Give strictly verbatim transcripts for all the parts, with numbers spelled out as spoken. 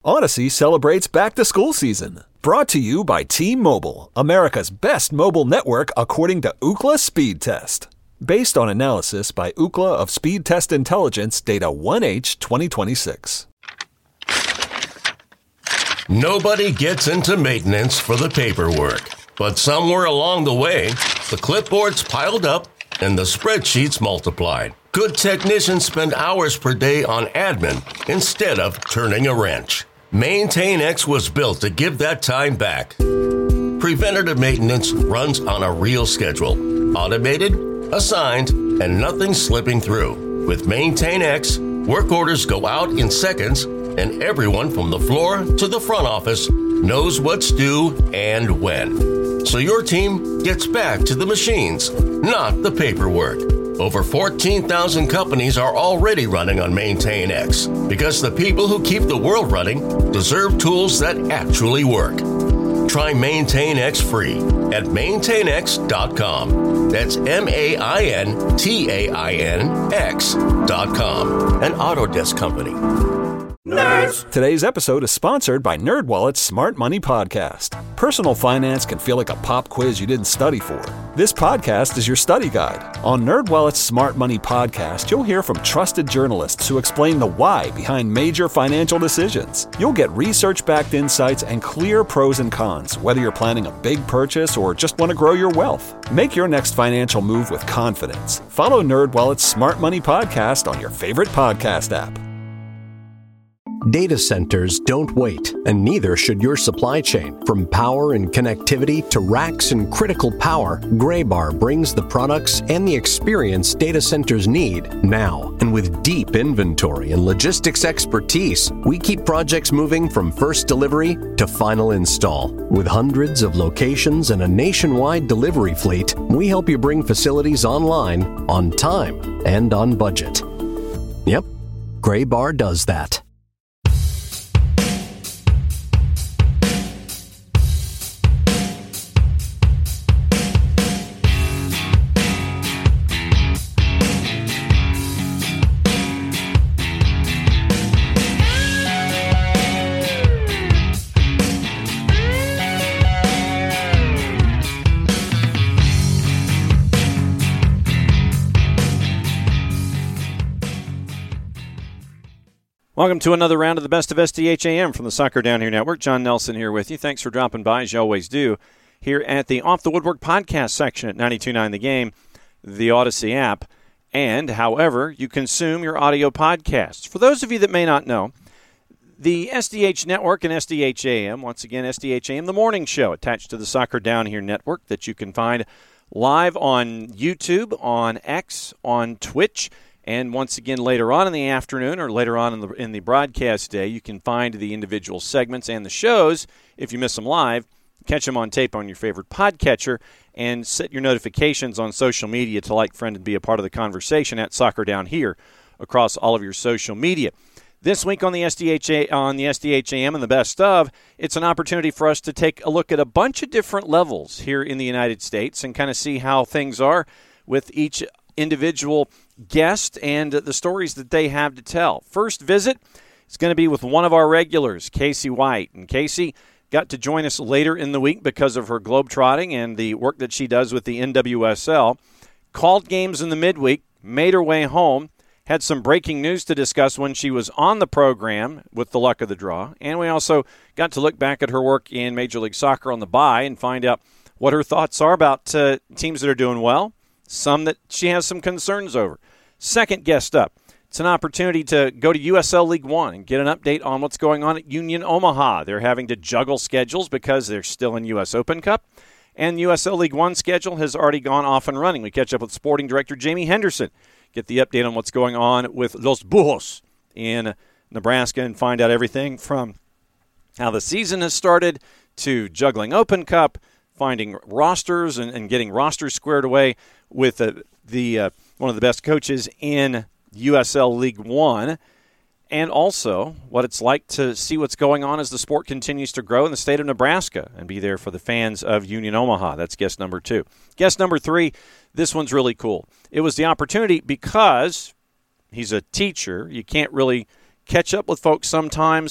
Odyssey celebrates back-to-school season. Brought to you by T-Mobile, America's best mobile network according to Ookla Speed Test. Based on analysis by Ookla of Speed Test Intelligence data one H twenty twenty-six. Nobody gets into maintenance for the paperwork, but somewhere along the way, the clipboards piled up and the spreadsheets multiplied. Good technicians spend hours per day on admin instead of turning a wrench. MaintainX was built to give that time back. Preventative maintenance runs on a real schedule. Automated, assigned, and nothing slipping through. With MaintainX, work orders go out in seconds, and everyone from the floor to the front office knows what's due and when. So your team gets back to the machines, not the paperwork. Over fourteen thousand companies are already running on MaintainX because the people who keep the world running deserve tools that actually work. Try MaintainX free at maintain x dot com. That's M A I N T A I N X dot com, an Autodesk company. Nerds! Today's episode is sponsored by NerdWallet's Smart Money Podcast. Personal finance can feel like a pop quiz you didn't study for. This podcast is your study guide. On NerdWallet's Smart Money Podcast, you'll hear from trusted journalists who explain the why behind major financial decisions. You'll get research-backed insights and clear pros and cons, whether you're planning a big purchase or just want to grow your wealth. Make your next financial move with confidence. Follow NerdWallet's Smart Money Podcast on your favorite podcast app. Data centers don't wait, and neither should your supply chain. From power and connectivity to racks and critical power, Graybar brings the products and the experience data centers need now. And with deep inventory and logistics expertise, we keep projects moving from first delivery to final install. With hundreds of locations and a nationwide delivery fleet, we help you bring facilities online, on time, and on budget. Yep, Graybar does that. Welcome to another round of the Best of S D H A M from the Soccer Down Here Network. John Nelson here with you. Thanks for dropping by, as you always do, here at the Off the Woodwork podcast section at ninety-two point nine The Game, the Odyssey app, and however you consume your audio podcasts. For those of you that may not know, the S D H Network and S D H A M, once again, S D H A M, the morning show attached to the Soccer Down Here Network that you can find live on YouTube, on X, on Twitch. And once again, later on in the afternoon or later on in the in the broadcast day, you can find the individual segments and the shows. If you miss them live, catch them on tape on your favorite podcatcher and set your notifications on social media to like, friend, and be a part of the conversation at Soccer Down Here across all of your social media. This week on the S D H A on the S D H A M and the Best of, it's an opportunity for us to take a look at a bunch of different levels here in the United States and kind of see how things are with each individual guest and the stories that they have to tell. First visit is going to be with one of our regulars, Casey White. And Casey got to join us later in the week because of her globetrotting and the work that she does with the N W S L. Called games in the midweek, made her way home, had some breaking news to discuss when she was on the program with the luck of the draw. And we also got to look back at her work in Major League Soccer on the bye and find out what her thoughts are about uh, teams that are doing well, some that she has some concerns over. Second guest up, it's an opportunity to go to U S L League One and get an update on what's going on at Union Omaha. They're having to juggle schedules because they're still in U S Open Cup, and U S L League One schedule has already gone off and running. We catch up with sporting director Jamie Henderson, get the update on what's going on with Los Bujos in Nebraska, and find out everything from how the season has started to juggling Open Cup, finding rosters and, and getting rosters squared away with uh, the uh, one of the best coaches in U S L League One, and also what it's like to see what's going on as the sport continues to grow in the state of Nebraska and be there for the fans of Union Omaha. That's guest number two. Guest number three, this one's really cool. It was the opportunity because he's a teacher. You can't really catch up with folks sometimes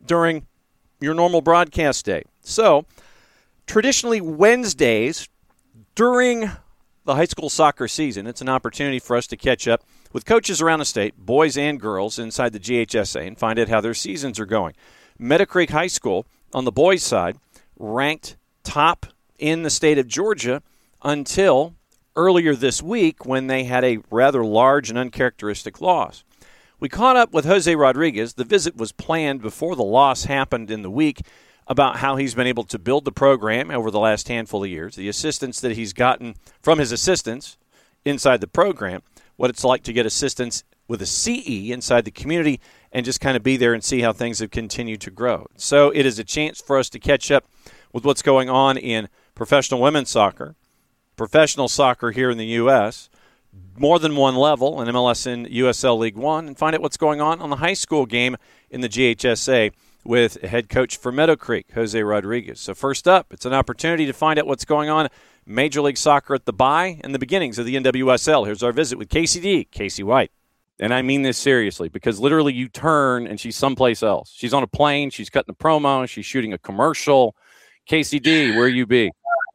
during your normal broadcast day. So, traditionally Wednesdays during the high school soccer season, it's an opportunity for us to catch up with coaches around the state, boys and girls, inside the G H S A and find out how their seasons are going. Meadow Creek High School, on the boys' side, ranked top in the state of Georgia until earlier this week when they had a rather large and uncharacteristic loss. We caught up with Jose Rodriguez. The visit was planned before the loss happened in the week, about how he's been able to build the program over the last handful of years, the assistance that he's gotten from his assistants inside the program, what it's like to get assistance with a C E inside the community, and just kind of be there and see how things have continued to grow. So it is a chance for us to catch up with what's going on in professional women's soccer, professional soccer here in the U S, more than one level, in M L S and U S L League One, and find out what's going on on the high school game in the G H S A with head coach for Meadow Creek, Jose Rodriguez. So first up, it's an opportunity to find out what's going on Major League Soccer at the bye and the beginnings of the N W S L. Here's our visit with K C D, Casey White. And I mean this seriously, because literally you turn and she's someplace else. She's on a plane, she's cutting a promo, she's shooting a commercial. K C D, where you be?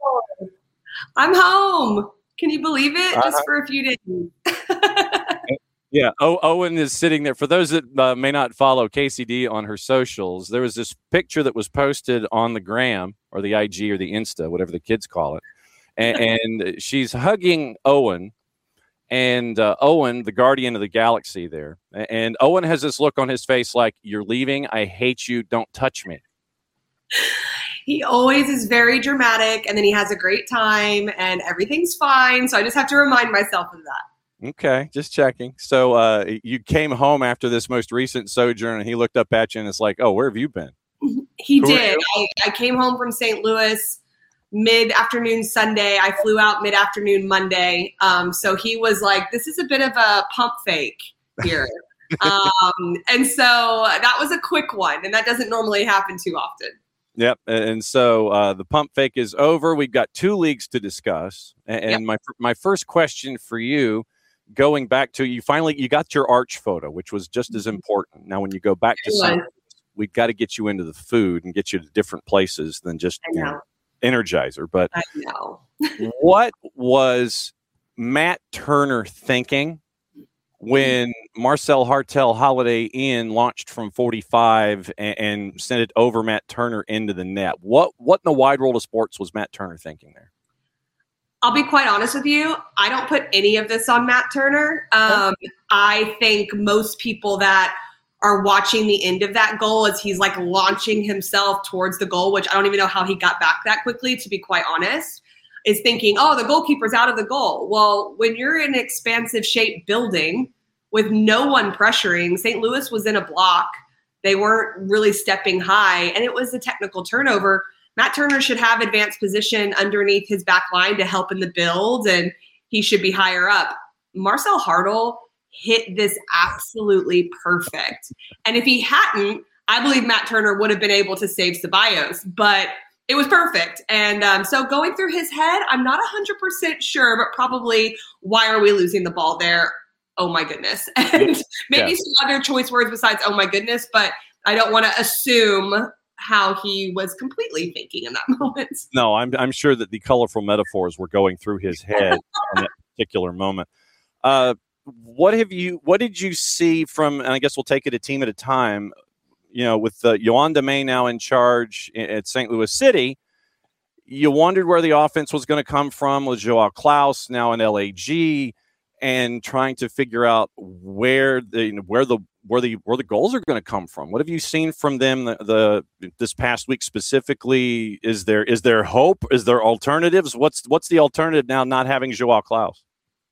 I'm home. Can you believe it? Uh-huh. Just for a few days. Yeah, o- Owen is sitting there. For those that uh, may not follow K C D on her socials, there was this picture that was posted on the gram or the I G or the Insta, whatever the kids call it. And, and she's hugging Owen, and uh, Owen, the guardian of the galaxy there. And Owen has this look on his face like, you're leaving, I hate you, don't touch me. He always is very dramatic, and then he has a great time, and everything's fine. So I just have to remind myself of that. Okay, just checking. So uh, you came home after this most recent sojourn, and he looked up at you and it's like, oh, where have you been? He Who did. I, I came home from Saint Louis mid-afternoon Sunday. I flew out mid-afternoon Monday. Um, so he was like, this is a bit of a pump fake here. um, and so that was a quick one, and that doesn't normally happen too often. Yep, and so uh, the pump fake is over. We've got two leagues to discuss, and Yep. my my first question for you, going back to you, finally you got your arch photo, which was just as important. Now, when you go back to It Saint was. Louis, we've got to get you into the food and get you to different places than just I you know. know, Energizer. But I know. what was Matt Turner thinking when Marcel Hartel Holiday Inn launched from forty-five and, and sent it over Matt Turner into the net? What what in the wide world of sports was Matt Turner thinking there? I'll be quite honest with you. I don't put any of this on Matt Turner. Um, I think most people that are watching the end of that goal as he's like launching himself towards the goal, which I don't even know how he got back that quickly, to be quite honest, is thinking, oh, the goalkeeper's out of the goal. Well, when you're in an expansive shaped building with no one pressuring, Saint Louis was in a block. They weren't really stepping high, and it was a technical turnover. Matt Turner should have advanced position underneath his back line to help in the build, and he should be higher up. Marcel Hartel hit this absolutely perfect. And if he hadn't, I believe Matt Turner would have been able to save Ceballos, but it was perfect. And um, so going through his head, I'm not one hundred percent sure, but probably, why are we losing the ball there? Oh my goodness. And maybe Yeah. some other choice words besides, oh my goodness, but I don't want to assume how he was completely thinking in that moment. No, I'm I'm sure that the colorful metaphors were going through his head on that particular moment. Uh, what have you? What did you see from? And I guess we'll take it a team at a time. You know, with uh, Yolanda May now in charge at Saint Louis City, you wondered where the offense was going to come from with Joao Klaus now in L A G, and trying to figure out where the you know, where the where the where the goals are going to come from. What have you seen from them the, the this past week specifically? Is there is there hope? Is there alternatives? What's what's the alternative now? Not having Joao Klaus.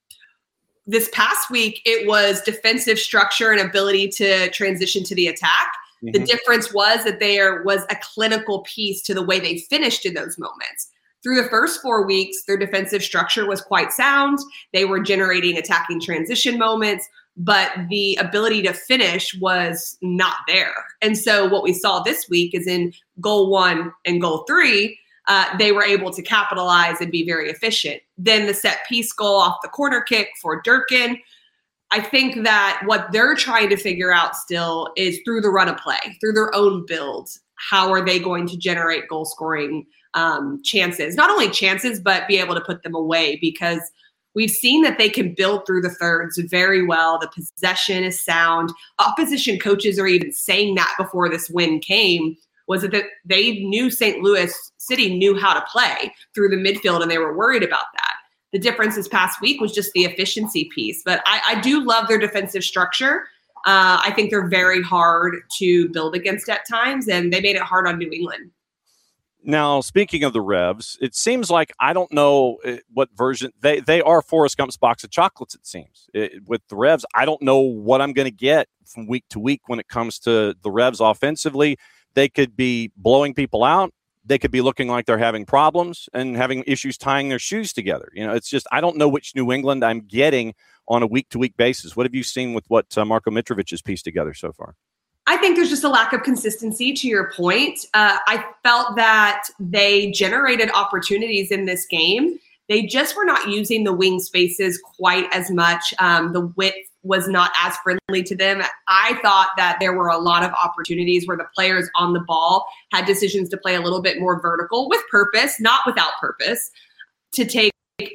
This past week, it was defensive structure and ability to transition to the attack. Mm-hmm. The difference was that there was a clinical piece to the way they finished in those moments. Through the first four weeks, their defensive structure was quite sound. They were generating attacking transition moments, but the ability to finish was not there. And so what we saw this week is in goal one and goal three, uh, they were able to capitalize and be very efficient. Then the set piece goal off the corner kick for Durkin. I think that what they're trying to figure out still is through the run of play, through their own build, how are they going to generate goal scoring um, chances? Not only chances, but be able to put them away, because we've seen that they can build through the thirds very well. The possession is sound. Opposition coaches are even saying that before this win came, was that they knew Saint Louis City knew how to play through the midfield, and they were worried about that. The difference this past week was just the efficiency piece. But I, I do love their defensive structure. Uh, I think they're very hard to build against at times, and they made it hard on New England. Now, speaking of the Revs, it seems like I don't know what version they, they are. Forrest Gump's box of chocolates, it seems. It, with the Revs, I don't know what I'm going to get from week to week when it comes to the Revs offensively. They could be blowing people out. They could be looking like they're having problems and having issues tying their shoes together. You know, it's just I don't know which New England I'm getting on a week-to-week basis. What have you seen with what uh, Marko Mitrovic has pieced together so far? I think there's just a lack of consistency, to your point. Uh, I felt that they generated opportunities in this game. They just were not using the wing spaces quite as much. Um, the width was not as friendly to them. I thought that there were a lot of opportunities where the players on the ball had decisions to play a little bit more vertical with purpose, not without purpose, to take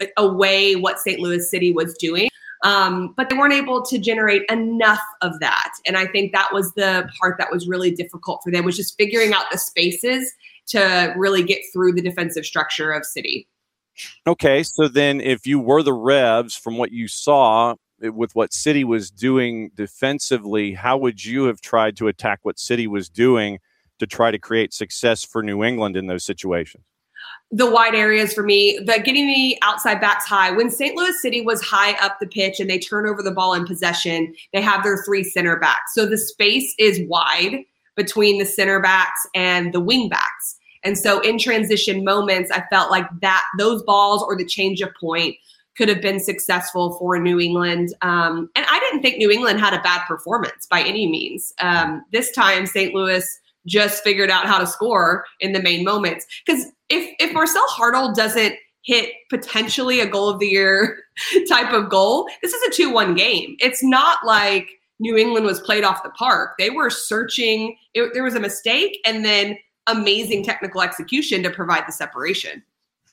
away what Saint Louis City was doing. Um, but they weren't able to generate enough of that. And I think that was the part that was really difficult for them, was just figuring out the spaces to really get through the defensive structure of City. Okay, so then if you were the Revs, from what you saw with what City was doing defensively, how would you have tried to attack what City was doing to try to create success for New England in those situations? The wide areas for me, the getting the outside backs high. When Saint Louis City was high up the pitch and they turn over the ball in possession, they have their three center backs. So the space is wide between the center backs and the wing backs. And so in transition moments, I felt like that those balls or the change of point could have been successful for New England. Um, and I didn't think New England had a bad performance by any means. Um, this time, Saint Louis just figured out how to score in the main moments. Because if if Marcel Hartl doesn't hit potentially a goal of the year type of goal, this is a two one game. It's not like New England was played off the park. They were searching. It, there was a mistake and then amazing technical execution to provide the separation.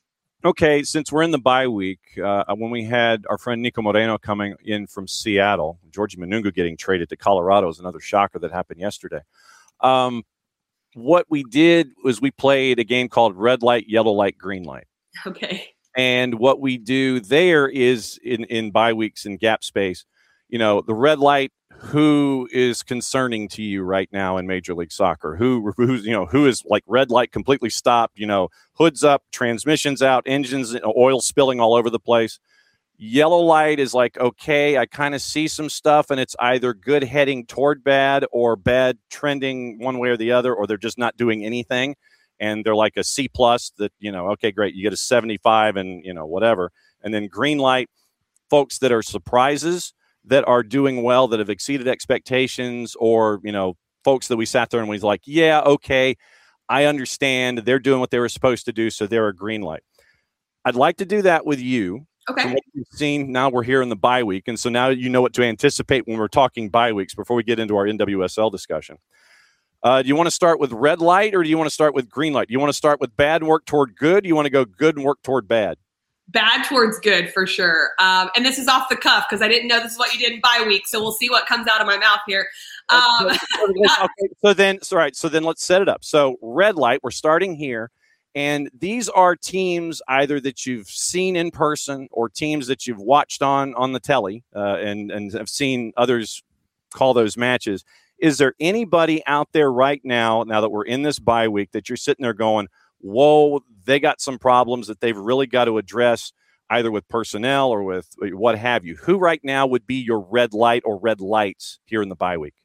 Okay, since we're in the bye week, uh, when we had our friend Nico Moreno coming in from Seattle, Georgie Manungu getting traded to Colorado is another shocker that happened yesterday. Um, what we did was we played a game called Red Light, Yellow Light, Green Light. Okay. And what we do there is in, in bye weeks and gap space, you know, the red light, who is concerning to you right now in Major League Soccer? Who, who's, you know, who is like red light completely stopped, you know, hoods up, transmissions out, engines, oil spilling all over the place. Yellow light is like, okay, I kind of see some stuff and it's either good heading toward bad or bad trending one way or the other, or they're just not doing anything. And they're like a C plus that, you know, okay, great. You get a seventy-five and, you know, whatever. And then green light, folks that are surprises, that are doing well, that have exceeded expectations, or, you know, folks that we sat there and we was like, yeah, okay, I understand. They're doing what they were supposed to do, so they're a green light. I'd like to do that with you. Okay. From what you've seen, now we're here in the bye week, and so now you know what to anticipate when we're talking bye weeks before we get into our N W S L discussion. Uh, do you want to start with red light, or do you want to start with green light? Do you want to start with bad and work toward good? Do you want to go good and work toward bad? Bad towards good, for sure. Um, and this is off the cuff because I didn't know this is what you did in bye week. So we'll see what comes out of my mouth here. Um, okay, so then, so right, so then let's set it up. So red light, we're starting here. And these are teams either that you've seen in person or teams that you've watched on, on the telly uh, and, and have seen others call those matches. Is there anybody out there right now, now that we're in this bye week, that you're sitting there going, whoa, they got some problems that they've really got to address either with personnel or with what have you? Who right now would be your red light or red lights here in the bye week?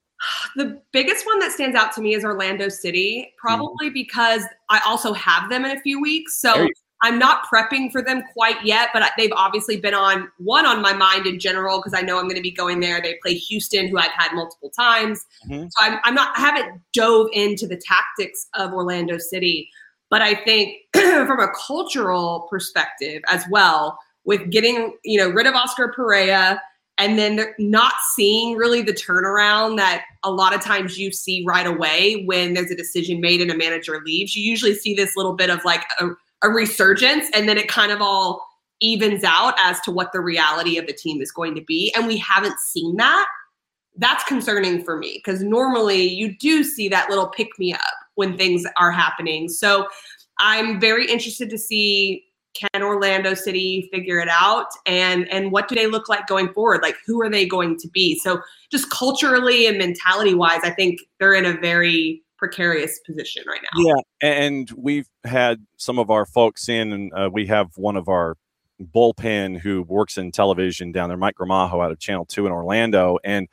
The biggest one that stands out to me is Orlando City, probably mm-hmm. because I also have them in a few weeks. So I'm not prepping for them quite yet, but they've obviously been on one on my mind in general because I know I'm going to be going there. They play Houston, who I've had multiple times. Mm-hmm. So I'm, I'm not, I haven't dove into the tactics of Orlando City. But I think from a cultural perspective as well, with getting, you know, rid of Oscar Pereira and then they're not seeing really the turnaround that a lot of times you see right away when there's a decision made and a manager leaves. You usually see this little bit of like a, a resurgence, and then it kind of all evens out as to what the reality of the team is going to be. And we haven't seen that. That's concerning for me, because normally you do see that little pick me up when things are happening. So I'm very interested to see, can Orlando City figure it out? And, and what do they look like going forward? Like, who are they going to be? So just culturally and mentality wise, I think they're in a very precarious position right now. Yeah. And we've had some of our folks in, and uh, we have one of our bullpen who works in television down there, Mike Gramajo out of Channel two in Orlando. And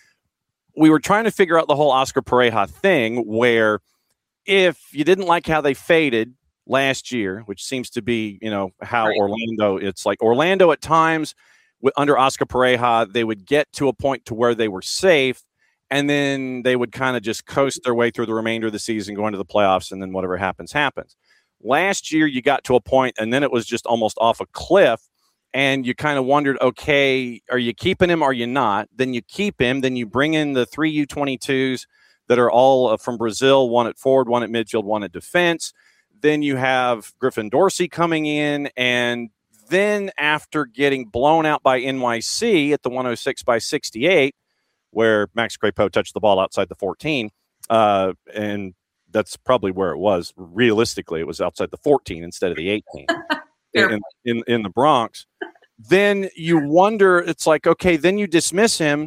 we were trying to figure out the whole Oscar Pareja thing, where if you didn't like how they faded last year, which seems to be, you know, how right. Orlando, it's like Orlando at times with, under Oscar Pareja, they would get to a point to where they were safe, and then they would kind of just coast their way through the remainder of the season, going to the playoffs, and then whatever happens, happens. Last year, you got to a point, and then it was just almost off a cliff. And you kind of wondered, okay, are you keeping him or are you not? Then you keep him. Then you bring in the three U twenty-twos that are all uh, from Brazil, one at forward, one at midfield, one at defense. Then you have Griffin Dorsey coming in. And then after getting blown out by N Y C at the one oh six by sixty-eight, where Max Crepeau touched the ball outside the fourteen, uh, and that's probably where it was. Realistically, it was outside the fourteen instead of the eighteen. In, in in the Bronx, then you wonder, it's like, okay, then you dismiss him.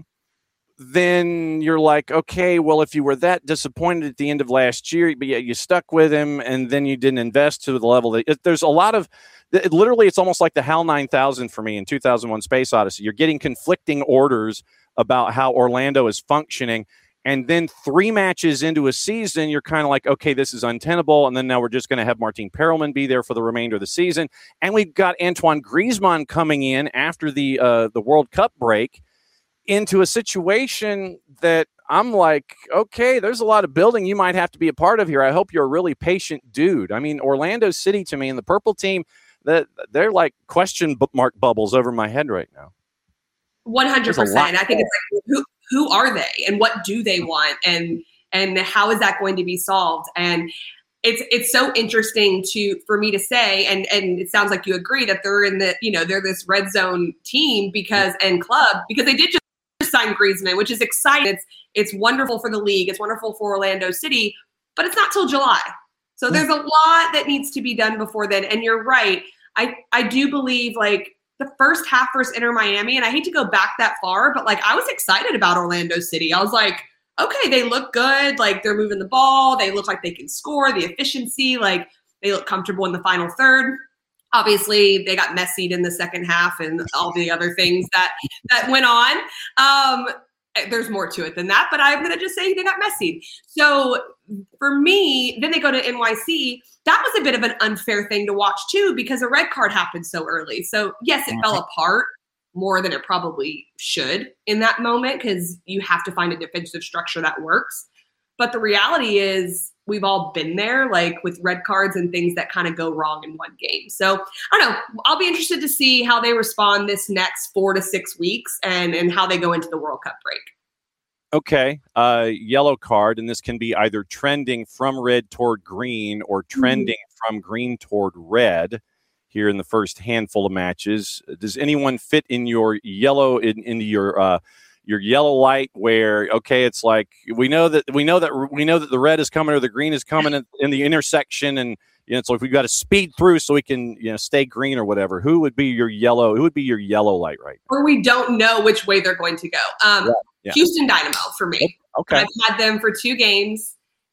Then you're like, okay, well, if you were that disappointed at the end of last year, but yet you stuck with him, and then you didn't invest to the level that it, there's a lot of, it, literally, it's almost like the HAL nine thousand for me in two thousand one Space Odyssey. You're getting conflicting orders about how Orlando is functioning. And then three matches into a season, you're kind of like, okay, this is untenable. And then now we're just going to have Martin Perelman be there for the remainder of the season. And we've got Antoine Griezmann coming in after the uh, the World Cup break into a situation that I'm like, okay, there's a lot of building you might have to be a part of here. I hope you're a really patient dude. I mean, Orlando City to me and the purple team, that they're like question mark bubbles over my head right now. one hundred percent. I think it's like, who, who are they and what do they want? And, and how is that going to be solved? And it's, it's so interesting to, for me to say, and, and it sounds like you agree that they're in the, you know, they're this red zone team because, and club, because they did just sign Griezmann, which is exciting. It's, it's wonderful for the league. It's wonderful for Orlando City, but it's not till July. So there's a lot that needs to be done before then. And you're right. I, I do believe like, the first half versus Inter Miami, and I hate to go back that far, but like I was excited about Orlando City. I was like, okay, they look good. Like they're moving the ball. They look like they can score, the efficiency, like they look comfortable in the final third. Obviously, they got messied in the second half and all the other things that, that went on. Um, there's more to it than that, but I'm going to just say they got messied. So for me, then they go to N Y C. That was a bit of an unfair thing to watch too, because a red card happened so early. So yes, it mm-hmm. fell apart more than it probably should in that moment, because you have to find a defensive structure that works. But the reality is we've all been there, like with red cards and things that kind of go wrong in one game. So I don't know. I'll be interested to see how they respond this next four to six weeks and, and how they go into the World Cup break. Okay. Uh, yellow card, and this can be either trending from red toward green or trending mm-hmm. from green toward red here in the first handful of matches. Does anyone fit in your yellow, in, into your uh, your yellow light where, okay, it's like we know that we know that we know that the red is coming or the green is coming in, in the intersection, and you know, so if we've got to speed through so we can, you know, stay green or whatever, who would be your yellow? Who would be your yellow light right now? Or we don't know which way they're going to go. Um, yeah, yeah. Houston Dynamo for me. Okay. I've had them for two games,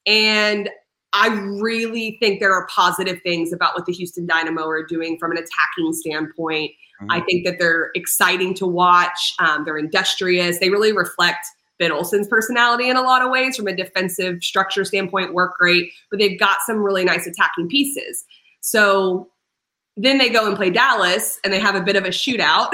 and I really think there are positive things about what the Houston Dynamo are doing from an attacking standpoint. Mm-hmm. I think that they're exciting to watch. Um, they're industrious. They really reflect Ben Olsen's personality in a lot of ways. From a defensive structure standpoint, work great, but they've got some really nice attacking pieces. So then they go and play Dallas, and they have a bit of a shootout,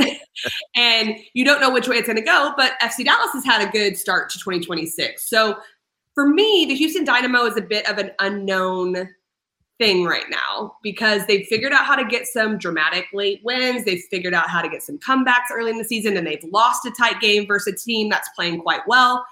and you don't know which way it's going to go, but F C Dallas has had a good start to twenty twenty-six. So for me, the Houston Dynamo is a bit of an unknown thing right now because they've figured out how to get some dramatic late wins. They've figured out how to get some comebacks early in the season, and they've lost a tight game versus a team that's playing quite well.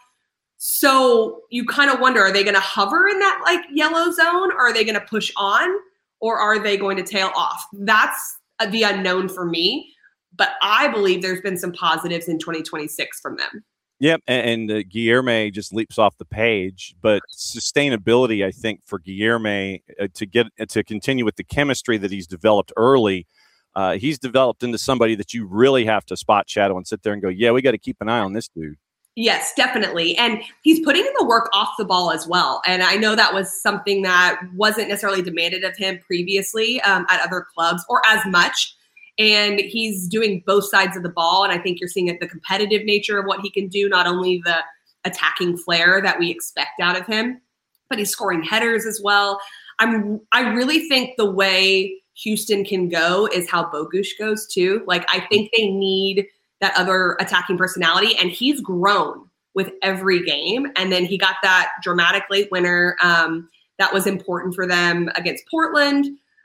So you kind of wonder, are they going to hover in that like yellow zone? Or are they going to push on? Or are they going to tail off? That's the unknown for me. But I believe there's been some positives in twenty twenty-six from them. Yep, and, and uh, Guilherme just leaps off the page. But sustainability, I think, for Guilherme uh, to get uh, to continue with the chemistry that he's developed early, uh, he's developed into somebody that you really have to spot shadow and sit there and go, yeah, we got to keep an eye on this dude. Yes, definitely. And he's putting in the work off the ball as well. And I know that was something that wasn't necessarily demanded of him previously um, at other clubs or as much. And he's doing both sides of the ball. And I think you're seeing it, the competitive nature of what he can do, not only the attacking flair that we expect out of him, but he's scoring headers as well. I'm, I really think the way Houston can go is how Bogusz goes too. Like, I think they need that other attacking personality, and he's grown with every game. And then he got that dramatic late winner um, that was important for them against Portland.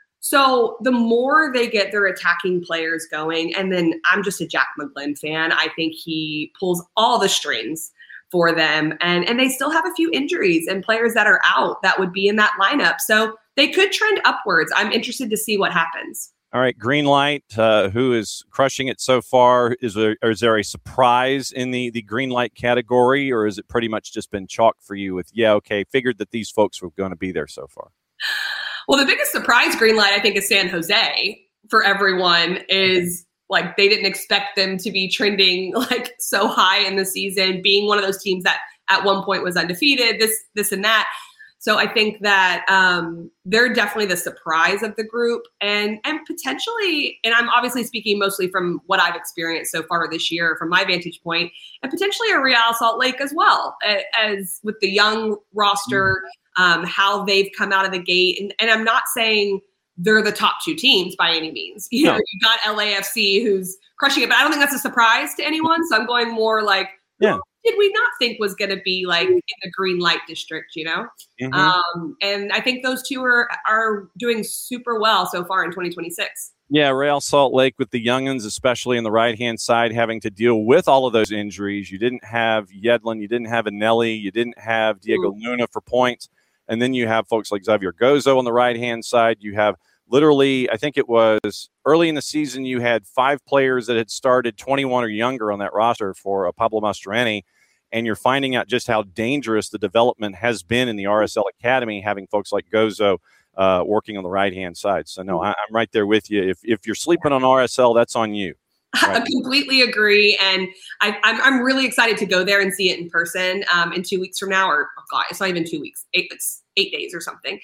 So the more they get their attacking players going, and then I'm just a Jack McGlynn fan. I think he pulls all the strings for them, and, and they still have a few injuries and players that are out that would be in that lineup. So they could trend upwards. I'm interested to see what happens. All right, Greenlight, uh, who is crushing it so far? Is there, is there a surprise in the, the Greenlight category, or has it pretty much just been chalk for you with, yeah, okay, figured that these folks were going to be there so far? Well, the biggest surprise, Greenlight, I think, is San Jose for everyone. Is like they didn't expect them to be trending like so high in the season, being one of those teams that at one point was undefeated, this, this and that. So I think that um, they're definitely the surprise of the group, and and potentially, and I'm obviously speaking mostly from what I've experienced so far this year from my vantage point, and potentially a Real Salt Lake as well, as with the young roster, um, how they've come out of the gate. And, and I'm not saying they're the top two teams by any means. You No. know, you got L A F C who's crushing it, but I don't think that's a surprise to anyone. So I'm going more like, Yeah. did we not think was going to be like in the green light district, you know? Mm-hmm. Um, and I think those two are are doing super well so far in twenty twenty-six. Yeah, Real Salt Lake with the youngins, especially on the right-hand side, having to deal with all of those injuries. You didn't have Yedlin, you didn't have Anelli, you didn't have Diego mm. Luna for points. And then you have folks like Xavier Gozo on the right-hand side. You have literally, I think it was early in the season, you had five players that had started twenty-one or younger on that roster for uh, Pablo Mastroeni. And you're finding out just how dangerous the development has been in the R S L Academy, having folks like Gozo uh, working on the right-hand side. So, no, I, I'm right there with you. If if you're sleeping on R S L, that's on you. Right. I completely agree. And I, I'm, I'm really excited to go there and see it in person um, in two weeks from now. Or, oh God, it's not even two weeks. Eight, it's eight days or something.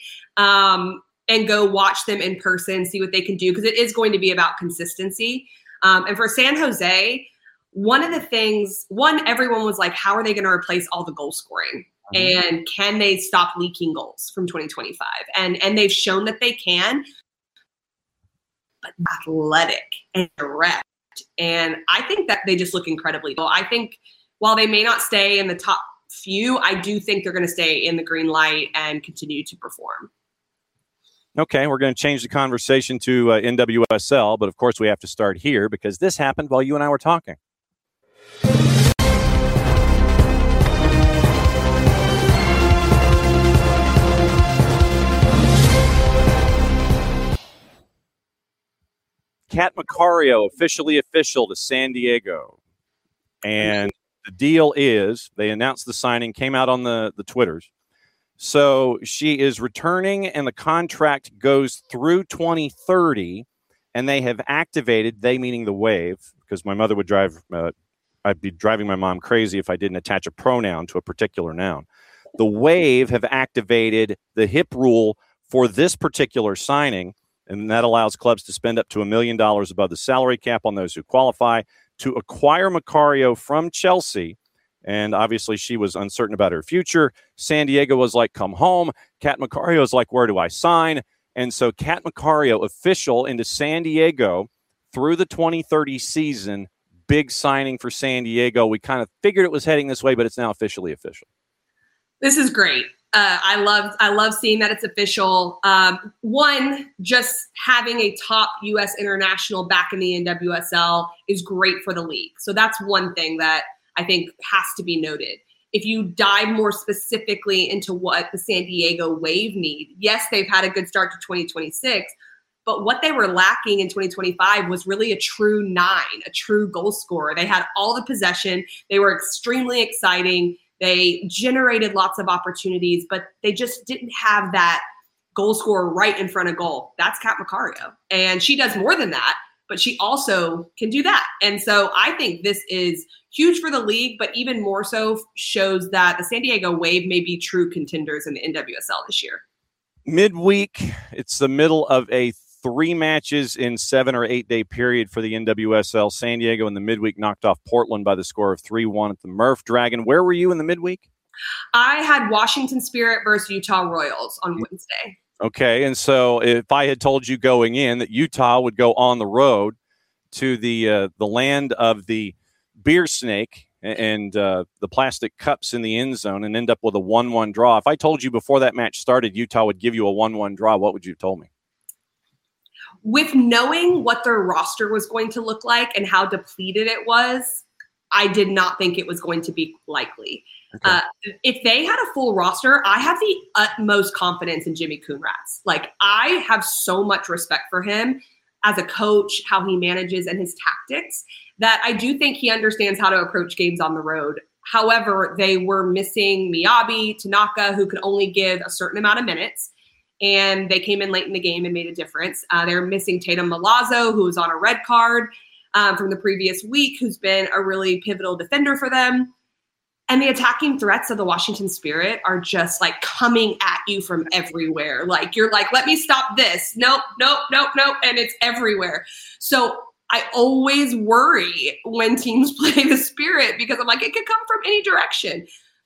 Um, and go watch them in person, see what they can do, because it is going to be about consistency. Um, and for San Jose, one of the things, one, everyone was like, how are they going to replace all the goal scoring? Mm-hmm. And can they stop leaking goals from twenty twenty-five? And and they've shown that they can, but athletic and direct. And I think that they just look incredibly well. I think while they may not stay in the top few, I do think they're going to stay in the green light and continue to perform. Okay, we're going to change the conversation to uh, N W S L, but of course we have to start here because this happened while you and I were talking. Kat Macario officially official to San Diego. And the deal is they announced the signing, came out on the, the Twitters. So she is returning, and the contract goes through twenty thirty, and they have activated, they meaning the Wave, because my mother would drive, uh, I'd be driving my mom crazy if I didn't attach a pronoun to a particular noun. The Wave have activated the H I P rule for this particular signing, and that allows clubs to spend up to a million dollars above the salary cap on those who qualify to acquire Macario from Chelsea. And obviously she was uncertain about her future. San Diego was like, come home. Kat Macario is like, where do I sign? And so Kat Macario official into San Diego through the twenty thirty season. Big signing for San Diego. We kind of figured it was heading this way, but it's now officially official. This is great. Uh, I love I love seeing that it's official. Um, one, just having a top U S international back in the N W S L is great for the league. So that's one thing that I think has to be noted. If you dive more specifically into what the San Diego Wave need, yes, they've had a good start to twenty twenty-six, but what they were lacking in twenty twenty-five was really a true nine, a true goal scorer. They had all the possession. They were extremely exciting. They generated lots of opportunities, but they just didn't have that goal scorer right in front of goal. That's Kat Macario. And she does more than that, but she also can do that. And so I think this is huge for the league, but even more so shows that the San Diego Wave may be true contenders in the N W S L this year. Midweek, it's the middle of a three matches in seven or eight day period for the N W S L. San Diego in the midweek knocked off Portland by the score of three one at the Murph Dragon. Where were you in the midweek? I had Washington Spirit versus Utah Royals on Wednesday. Okay, and so if I had told you going in that Utah would go on the road to the uh, the land of the beer snake and uh, the plastic cups in the end zone and end up with a one one draw, if I told you before that match started Utah would give you a one one draw, what would you have told me? With knowing what their roster was going to look like and how depleted it was, I did not think it was going to be likely. Okay. Uh, if they had a full roster, I have the utmost confidence in Jimmy Coonrats. Like, I have so much respect for him as a coach, how he manages and his tactics, that I do think he understands how to approach games on the road. However, they were missing Miyabi, Tanaka, who could only give a certain amount of minutes. And they came in late in the game and made a difference. Uh, they're missing Tatum Milazzo, who was on a red card um, from the previous week, who's been a really pivotal defender for them. And the attacking threats of the Washington Spirit are just like coming at you from everywhere. Like, you're like, let me stop this. Nope, nope, nope, nope. And it's everywhere. So I always worry when teams play the Spirit because I'm like, it could come from any direction.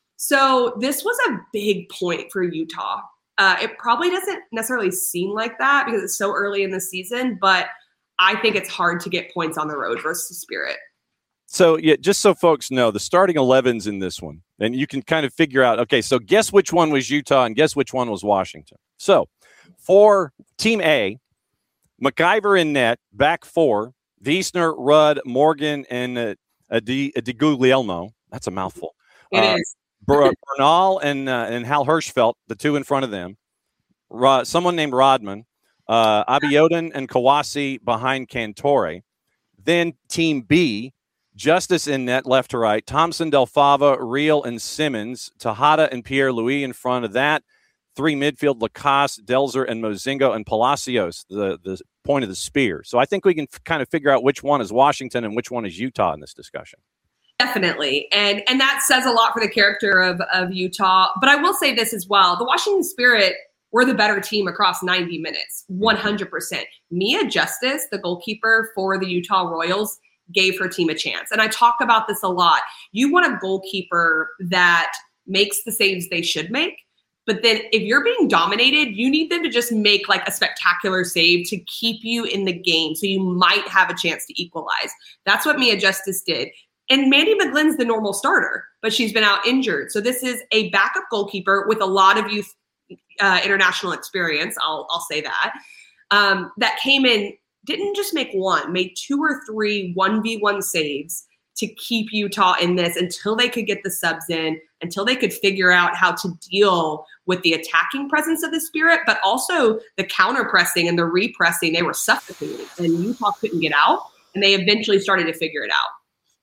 So this was a big point for Utah. Uh, it probably doesn't necessarily seem like that because it's so early in the season, but I think it's hard to get points on the road versus the Spirit. So, yeah, just so folks know, the starting elevens in this one, and you can kind of figure out, okay, so guess which one was Utah and guess which one was Washington. So, for Team A, McIver in net, back four, Wiesner, Rudd, Morgan, and uh, DeGuglielmo. That's a mouthful. It uh, is. Bernal and uh, and Hal Hirschfeld, the two in front of them. Rod, someone named Rodman, uh, Abiodun and Kawasi behind Cantore. Then Team B, Justice in net, left to right. Thompson, Del Fava, Real, and Simmons. Tejada and Pierre-Louis in front of that. Three midfield, Lacasse, Delzer, and Mozingo, and Palacios, the, the point of the spear. So I think we can f- kind of figure out which one is Washington and which one is Utah in this discussion. Definitely. And and that says a lot for the character of, of Utah. But I will say this as well. The Washington Spirit were the better team across ninety minutes, one hundred percent. Mia Justice, the goalkeeper for the Utah Royals, gave her team a chance. And I talk about this a lot. You want a goalkeeper that makes the saves they should make. But then if you're being dominated, you need them to just make like a spectacular save to keep you in the game. So you might have a chance to equalize. That's what Mia Justice did. And Mandy McGlynn's the normal starter, but she's been out injured. So this is a backup goalkeeper with a lot of youth uh, international experience. I'll I'll say that. Um, that came in, didn't just make one, made two or three one v one saves to keep Utah in this until they could get the subs in, until they could figure out how to deal with the attacking presence of the Spirit, but also the counter pressing and the repressing. They were suffocating, and Utah couldn't get out, and they eventually started to figure it out.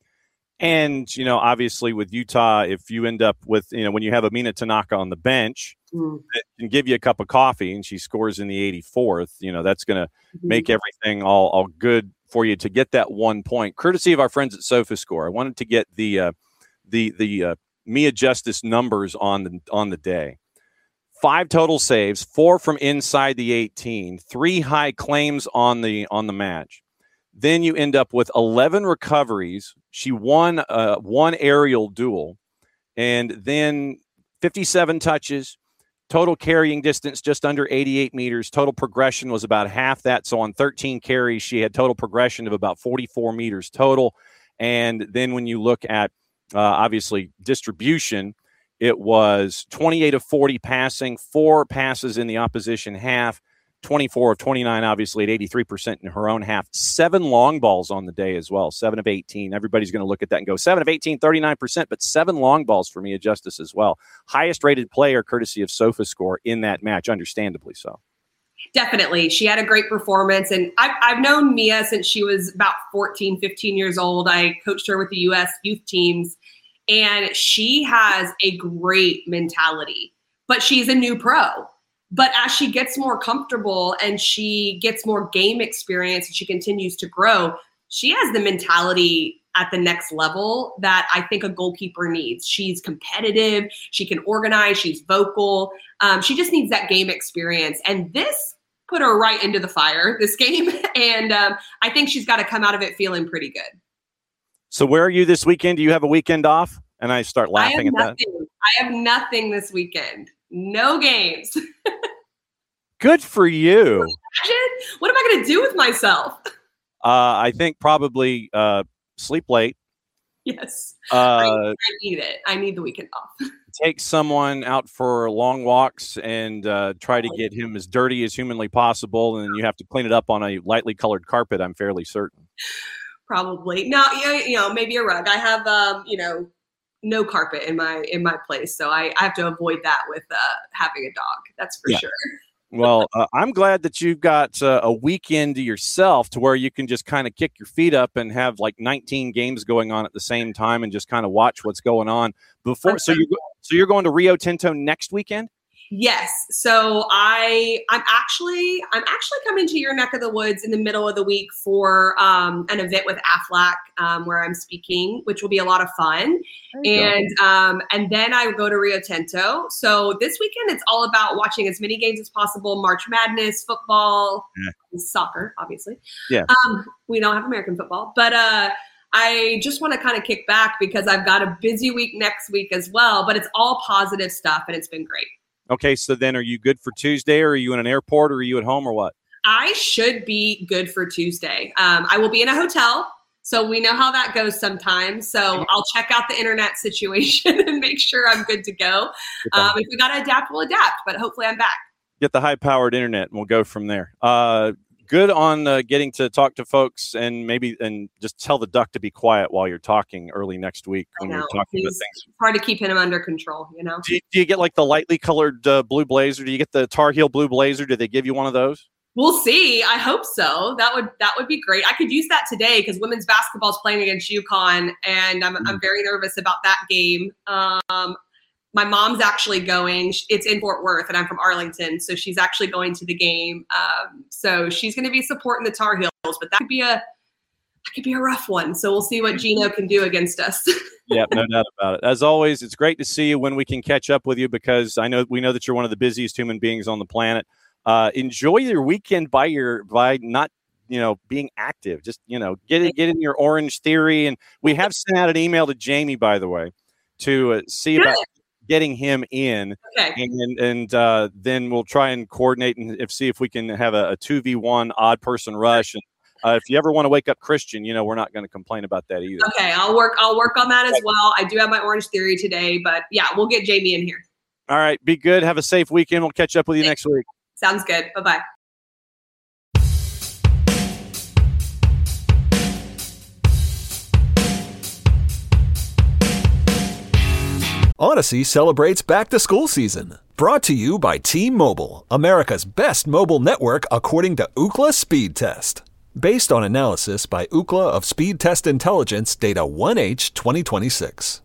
And, you know, obviously with Utah, if you end up with, you know, when you have Amina Tanaka on the bench, mm. that can give you a cup of coffee and she scores in the eighty-fourth, you know, that's going to mm-hmm. make everything all, all good for you to get that one point. Courtesy of our friends at SofaScore, I wanted to get the uh, the the uh, Mia Justice numbers on the on the day. Five total saves, four from inside the eighteen, three high claims on the on the match. Then you end up with eleven recoveries. She won uh, one aerial duel, and then fifty-seven touches, total carrying distance just under eighty-eight meters. Total progression was about half that. So on thirteen carries, she had total progression of about forty-four meters total. And then when you look at, uh, obviously, distribution, it was twenty-eight of forty passing, four passes in the opposition half, twenty-four of twenty-nine, obviously, at eighty-three percent in her own half. Seven long balls on the day as well, seven of eighteen. Everybody's going to look at that and go, seven of eighteen, thirty-nine percent, but seven long balls for Mia Justice as well. Highest rated player, courtesy of SofaScore, in that match, understandably so. Definitely. She had a great performance. And I've, I've known Mia since she was about fourteen, fifteen years old. I coached her with the U S youth teams. And she has a great mentality. But she's a new pro. But as she gets more comfortable and she gets more game experience and she continues to grow, she has the mentality at the next level that I think a goalkeeper needs. She's competitive. She can organize. She's vocal. Um, she just needs that game experience. And this put her right into the fire, this game. And um, I think she's got to come out of it feeling pretty good. So where are you this weekend? Do you have a weekend off? And I start laughing at nothing. that. I have nothing this weekend. No games. Good for you. Imagine? What am I going to do with myself? Uh, I think probably uh, sleep late. Yes. Uh, I, I need it. I need the weekend off. Take someone out for long walks and uh, try to get him as dirty as humanly possible. And you have to clean it up on a lightly colored carpet, I'm fairly certain. Probably. No, you know, maybe a rug. I have, um, you know, no carpet in my in my place. So I, I have to avoid that with uh, having a dog. That's for yeah. sure. Well, uh, I'm glad that you've got uh, a weekend to yourself to where you can just kind of kick your feet up and have like nineteen games going on at the same time and just kind of watch what's going on before. So you so you're going to Rio Tinto next weekend? Yes. So I I'm actually I'm actually coming to your neck of the woods in the middle of the week for um, an event with Aflac um, where I'm speaking, which will be a lot of fun. And um, and then I go to Rio Tinto. So this weekend it's all about watching as many games as possible: March Madness, football, yeah. soccer, obviously. Yeah. Um, we don't have American football, but uh, I just want to kind of kick back because I've got a busy week next week as well. But it's all positive stuff, and it's been great. Okay, so then are you good for Tuesday, or are you in an airport, or are you at home, or what? I should be good for Tuesday. Um, I will be in a hotel, so we know how that goes sometimes. So I'll check out the internet situation and make sure I'm good to go. Um, if we got to adapt, we'll adapt, but hopefully I'm back. Get the high-powered internet, and we'll go from there. Uh, good on uh, getting to talk to folks and maybe and just tell the duck to be quiet while you're talking early next week when I know. you're talking He's, about things. It's hard to keep him under control, you know. Do you, do you get like the lightly colored uh, blue blazer? Do you get the Tar Heel blue blazer? Do they give you one of those? We'll see. I hope so. That would that would be great. I could use that today because women's basketball is playing against UConn, and I'm mm-hmm. I'm very nervous about that game. Um, My mom's actually going. It's in Fort Worth, and I'm from Arlington, so she's actually going to the game. Um, so she's going to be supporting the Tar Heels, but that could be a that could be a rough one. So we'll see what Gino can do against us. Yeah, no doubt about it. As always, it's great to see you when we can catch up with you because I know we know that you're one of the busiest human beings on the planet. Uh, enjoy your weekend by your by not you know being active. Just you know get it, get in your Orange Theory, and we have sent out an email to Jamie, by the way, to uh, see Good. about getting him in, okay. and and uh, then we'll try and coordinate and if, see if we can have a, a two v one odd person rush. And uh, if you ever want to wake up Christian, you know we're not going to complain about that either. Okay, I'll work. I'll work on that as well. I do have my Orange Theory today, but yeah, we'll get Jamie in here. All right, be good. Have a safe weekend. We'll catch up with you next week. Sounds good. Bye bye. Odyssey celebrates back-to-school season. Brought to you by T-Mobile, America's best mobile network according to Ookla Speed Test. Based on analysis by Ookla of Speed Test Intelligence Data one H twenty twenty-six.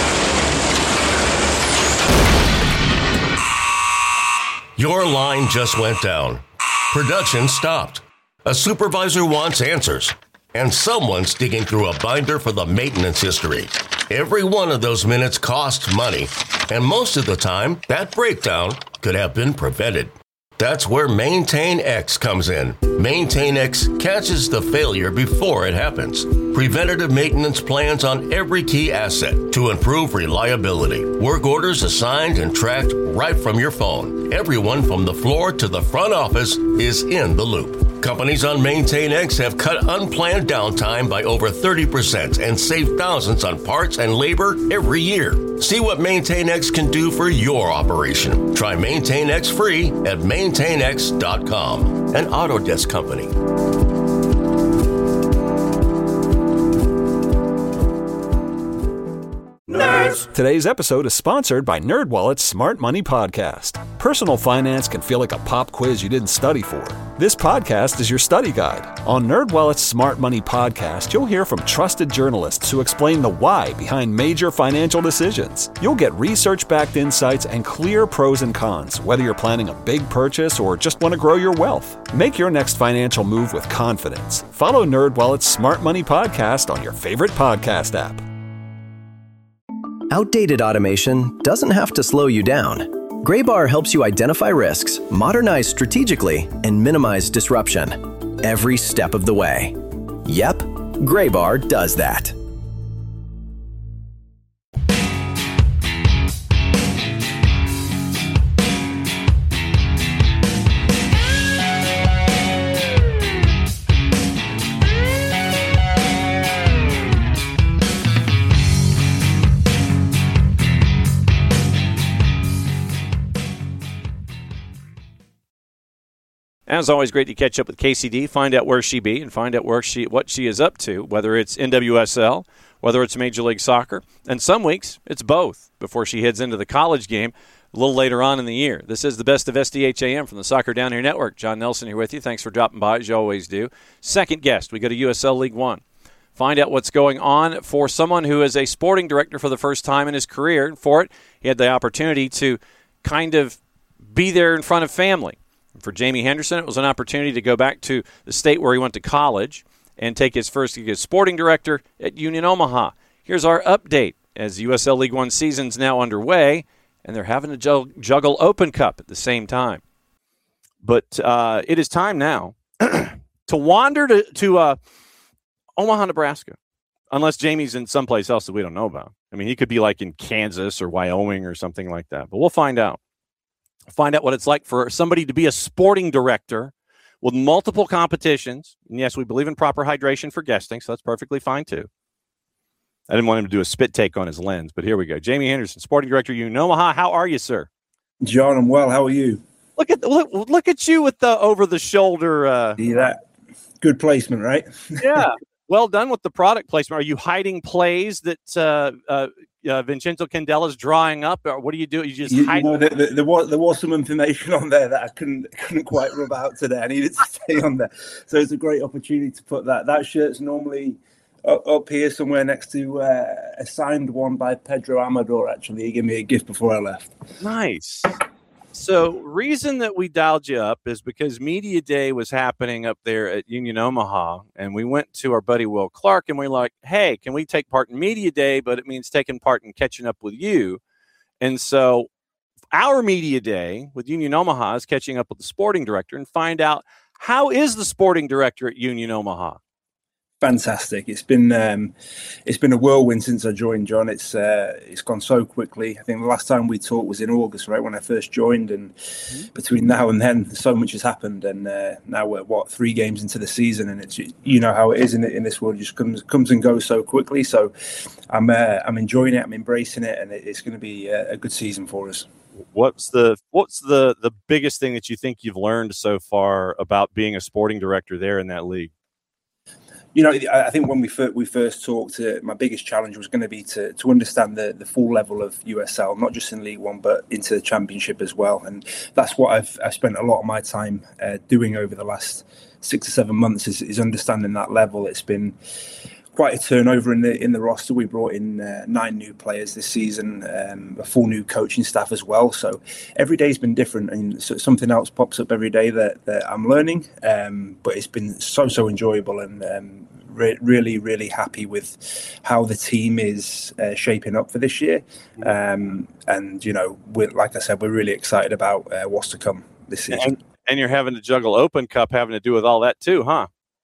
Your line just went down. Production stopped. A supervisor wants answers. And someone's digging through a binder for the maintenance history. Every one of those minutes costs money, and most of the time, that breakdown could have been prevented. That's where MaintainX comes in. MaintainX catches the failure before it happens. Preventative maintenance plans on every key asset to improve reliability. Work orders assigned and tracked right from your phone. Everyone from the floor to the front office is in the loop. Companies on MaintainX have cut unplanned downtime by over thirty percent and saved thousands on parts and labor every year. See what MaintainX can do for your operation. Try MaintainX free at maintain x dot com, an Autodesk company. Nerds. Today's episode is sponsored by NerdWallet's Smart Money Podcast. Personal finance can feel like a pop quiz you didn't study for. This podcast is your study guide. On NerdWallet's Smart Money Podcast, you'll hear from trusted journalists who explain the why behind major financial decisions. You'll get research-backed insights and clear pros and cons, whether you're planning a big purchase or just want to grow your wealth. Make your next financial move with confidence. Follow NerdWallet's Smart Money Podcast on your favorite podcast app. Outdated automation doesn't have to slow you down. Graybar helps you identify risks, modernize strategically, and minimize disruption every step of the way. Yep, Graybar does that. As always, great to catch up with K C D, find out where she be, and find out where she what she is up to, whether it's N W S L, whether it's Major League Soccer, and some weeks it's both before she heads into the college game a little later on in the year. This is the best of S D H A M from the Soccer Down Here Network. John Nelson here with you. Thanks for dropping by, as you always do. Second guest, we go to U S L League One. Find out what's going on for someone who is a sporting director for the first time in his career. And for it, he had the opportunity to kind of be there in front of family. For Jamie Henderson, it was an opportunity to go back to the state where he went to college and take his first gig as sporting director at Union Omaha. Here's our update as U S L League One season's now underway, and they're having to juggle Open Cup at the same time. But uh, it is time now to wander to, to uh, Omaha, Nebraska, unless Jamie's in someplace else that we don't know about. I mean, he could be like in Kansas or Wyoming or something like that, but we'll find out. Find out what it's like for somebody to be a sporting director with multiple competitions. And yes, we believe in proper hydration for guesting, so that's perfectly fine too. I didn't want him to do a spit take on his lens, but here we go. Jamie Henderson, sporting director, Union Omaha. How are you, sir? John, I'm well. How are you? Look at look, look at you with the over the shoulder. Uh, See that? Good placement, right? Yeah. Well done with the product placement. Are you hiding plays that uh, uh, uh, Vincenzo Candella's drawing up, or what do you do? You just you, hide. You know, there, there, there was there was some information on there that I couldn't couldn't quite rub out today. I needed to stay on there, so it's a great opportunity to put that. That shirt's normally up, up here somewhere next to uh, a signed one by Pedro Amador. Actually, he gave me a gift before I left. Nice. So, reason that we dialed you up is because Media Day was happening up there at Union Omaha, and we went to our buddy Will Clark, and we were like, hey, can we take part in Media Day, but it means taking part in catching up with you. And so our Media Day with Union Omaha is catching up with the sporting director and find out, how is the sporting director at Union Omaha? Fantastic. It's been um, it's been a whirlwind since I joined, John. It's uh, it's gone so quickly. I think the last time we talked was in August, right, when I first joined, and mm-hmm. between now and then, so much has happened. And uh, now we're what three games into the season, and it's you know how it is in in this world, it just comes comes and goes so quickly. So I'm uh, I'm enjoying it. I'm embracing it, and it's going to be a, a good season for us. What's the what's the the biggest thing that you think you've learned so far about being a sporting director there in that league? You know, I think when we first, we first talked, uh, my biggest challenge was going to be to to understand the, the full level of U S L, not just in League One, but into the Championship as well. And that's what I've, I've spent a lot of my time uh, doing over the last six or seven months is, is understanding that level. It's been quite a turnover in the in the roster. We brought in uh, nine new players this season, um, a full new coaching staff as well. So every day's been different, and so something else pops up every day that, that I'm learning. Um, but it's been so so enjoyable, and um, re- really really happy with how the team is uh, shaping up for this year. Um, and you know, we're, like I said, we're really excited about uh, what's to come this season. And, and you're having to juggle Open Cup, having to do with all that too, huh?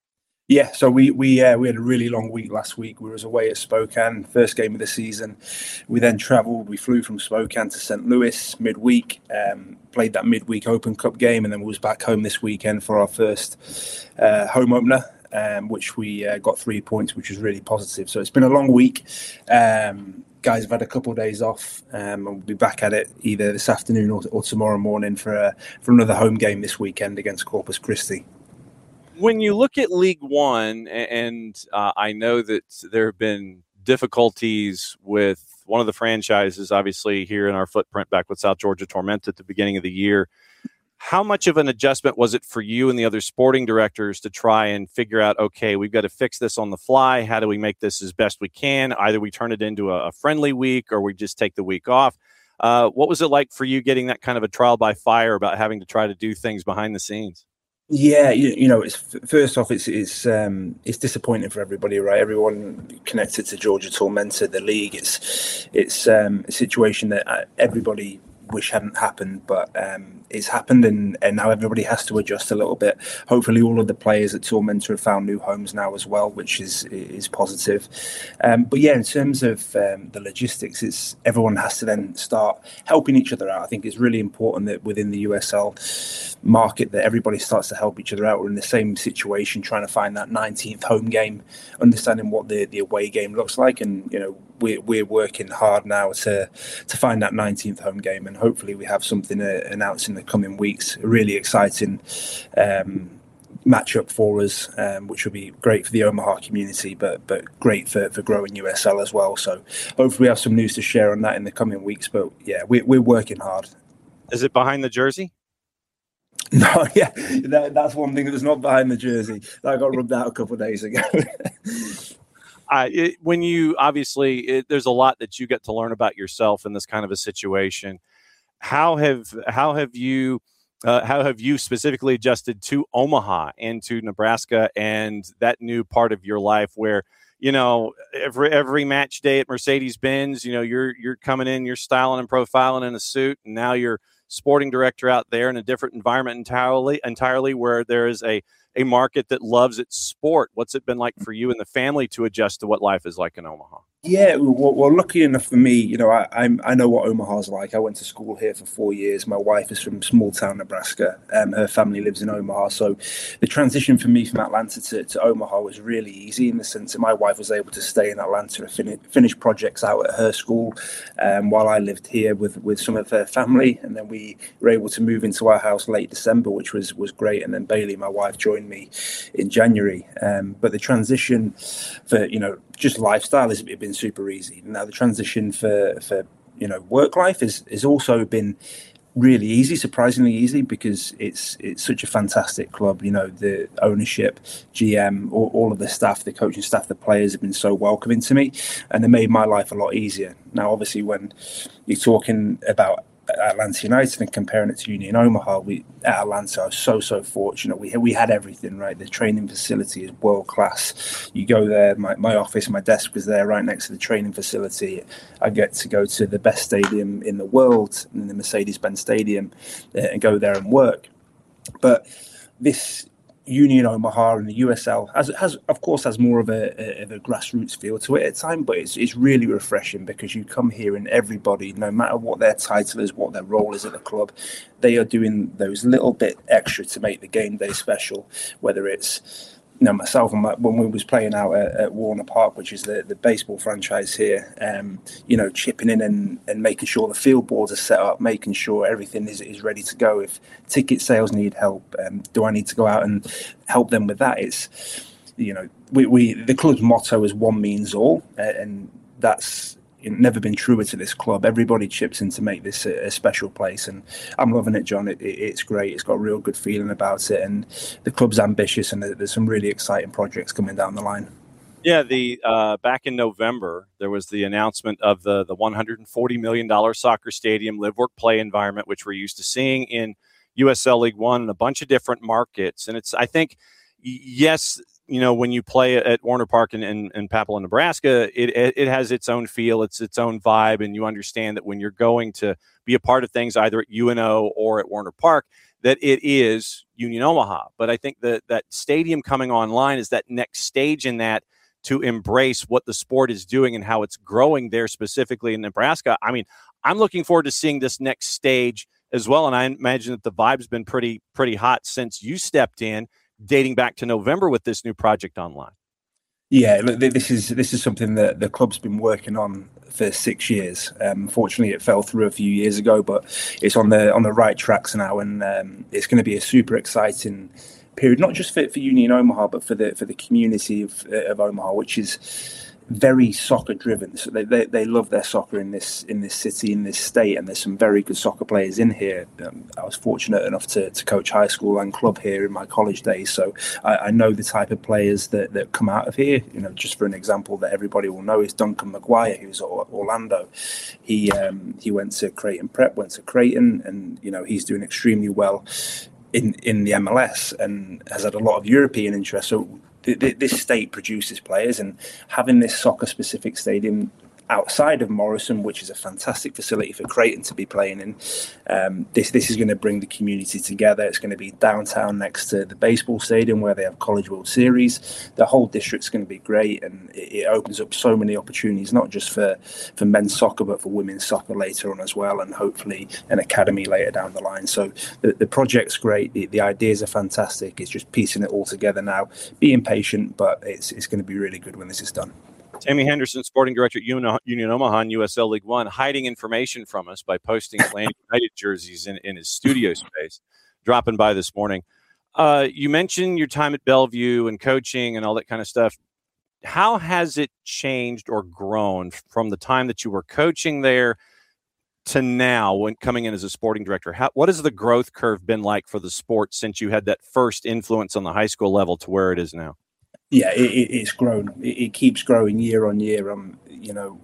Yeah, so we we uh, we had a really long week last week. We was away at Spokane, first game of the season. We then travelled. We flew from Spokane to Saint Louis midweek, um, played that midweek Open Cup game, and then we was back home this weekend for our first uh, home opener, um, which we uh, got three points, which was really positive. So it's been a long week. Um, guys have had a couple of days off, um, and we'll be back at it either this afternoon or, or tomorrow morning for a, for another home game this weekend against Corpus Christi. When you look at League One, and uh, I know that there have been difficulties with one of the franchises, obviously, here in our footprint back with South Georgia Torment at the beginning of the year, how much of an adjustment was it for you and the other sporting directors to try and figure out, okay, we've got to fix this on the fly. How do we make this as best we can? Either we turn it into a, a friendly week or we just take the week off. Uh, what was it like for you getting that kind of a trial by fire about having to try to do things behind the scenes? Yeah, you, you know, it's first off, it's it's um, it's disappointing for everybody, right? Everyone connected to Georgia Tormented, the league. It's it's um, a situation that everybody wish hadn't happened, but um, it's happened, and, and now everybody has to adjust a little bit. Hopefully, all of the players at Tormentor have found new homes now as well, which is is positive. Um, but yeah, in terms of um, the logistics, it's everyone has to then start helping each other out. I think it's really important that within the U S L market that everybody starts to help each other out. We're in the same situation, trying to find that nineteenth home game, understanding what the, the away game looks like, and you know we're we're working hard now to to find that nineteenth home game, and hopefully we have something to announce in the coming weeks. A really exciting um, matchup for us, um, which will be great for the Omaha community, but but great for, for growing U S L as well. So hopefully we have some news to share on that in the coming weeks. But yeah, we're we're working hard. Is it behind the jersey? No, yeah, that, that's one thing that was not behind the jersey. That got rubbed out a couple of days ago. Uh, it, when you obviously, it, there's a lot that you get to learn about yourself in this kind of a situation. How have how have you uh, how have you specifically adjusted to Omaha and to Nebraska and that new part of your life where, you know, every every match day at Mercedes-Benz, you know, you're you're coming in, you're styling and profiling in a suit, and now you're sporting director out there in a different environment entirely, entirely where there is a a market that loves its sport. What's it been like for you and the family to adjust to what life is like in Omaha? Yeah, well, well lucky enough for me, you know, I, I'm, I know what Omaha's like. I went to school here for four years. My wife is from small town Nebraska. Um, her family lives in Omaha. So the transition for me from Atlanta to, to Omaha was really easy in the sense that my wife was able to stay in Atlanta and fin- finish projects out at her school um, while I lived here with, with some of her family. And then we were able to move into our house late December, which was, was great. And then Bailey, my wife, joined me in January. Um, but the transition for, you know, just lifestyle has been super easy. Now the transition for, for you know, work life is has also been really easy, surprisingly easy, because it's it's such a fantastic club. You know, the ownership, G M, all, all of the staff, the coaching staff, the players have been so welcoming to me, and they made my life a lot easier. Now, obviously, when you're talking about Atlanta United and comparing it to Union Omaha, we at Atlanta are so so fortunate. We we had everything, right? The training facility is world class. You go there, my, my office, my desk was there right next to the training facility. I get to go to the best stadium in the world, in the Mercedes-Benz Stadium, uh, and go there and work. But this Union Omaha and the U S L has, has of course, has more of a, a, of a grassroots feel to it at times, but it's it's really refreshing because you come here and everybody, no matter what their title is, what their role is at the club, they are doing those little bit extra to make the game day special. Whether it's, you know, myself and my, when we was playing out at, at Warner Park, which is the, the baseball franchise here, um, you know, chipping in and, and making sure the field boards are set up, making sure everything is, is ready to go. If ticket sales need help, um, do I need to go out and help them with that? It's, you know, we, we the club's motto is one means all, and that's never been truer to this club. Everybody chips in to make this a, a special place, and I'm loving it, John. It, it, it's great. It's got a real good feeling about it, and the club's ambitious, and there's some really exciting projects coming down the line. Yeah, the uh, back in November, there was the announcement of the the one hundred forty million dollars soccer stadium, live, work, play environment, which we're used to seeing in U S L League One and a bunch of different markets. And it's, I think, yes, you know, when you play at Warner Park in, in, in Papilla, Nebraska, it, it it has its own feel, it's its own vibe, and you understand that when you're going to be a part of things either at U N O or at Warner Park, that it is Union Omaha. But I think that that stadium coming online is that next stage in that to embrace what the sport is doing and how it's growing there specifically in Nebraska. I mean, I'm looking forward to seeing this next stage as well. And I imagine that the vibe's been pretty, pretty hot since you stepped in, dating back to November with this new project online. Yeah, look, this is this is something that the club's been working on for six years. Um, unfortunately, it fell through a few years ago, but it's on the on the right tracks now, and um, it's going to be a super exciting period, not just for, for Union Omaha, but for the for the community of of Omaha, which is very soccer driven. So they, they they love their soccer in this in this city, in this state, and there's some very good soccer players in here. Um, I was fortunate enough to, to coach high school and club here in my college days, so I, I know the type of players that, that come out of here. You know, just for an example that everybody will know is Duncan McGuire, who's at Orlando. He um, he went to Creighton Prep, went to Creighton, and you know he's doing extremely well in in the M L S and has had a lot of European interest. So this state produces players, and having this soccer-specific stadium outside of Morrison, which is a fantastic facility for Creighton to be playing in, um, this this is going to bring the community together. It's going to be downtown next to the baseball stadium where they have College World Series. The whole district's going to be great, and it, it opens up so many opportunities, not just for, for men's soccer, but for women's soccer later on as well, and hopefully an academy later down the line. So the, the project's great. The, the ideas are fantastic. It's just piecing it all together now, being patient, but it's it's going to be really good when this is done. Tammy Henderson, sporting director at Union Omaha in U S L League One, hiding information from us by posting Atlanta United jerseys in, in his studio space, dropping by this morning. Uh, you mentioned your time at Bellevue and coaching and all that kind of stuff. How has it changed or grown from the time that you were coaching there to now when coming in as a sporting director? How, what has the growth curve been like for the sport since you had that first influence on the high school level to where it is now? Yeah, it, it's grown. It, it keeps growing year on year. Um, you know,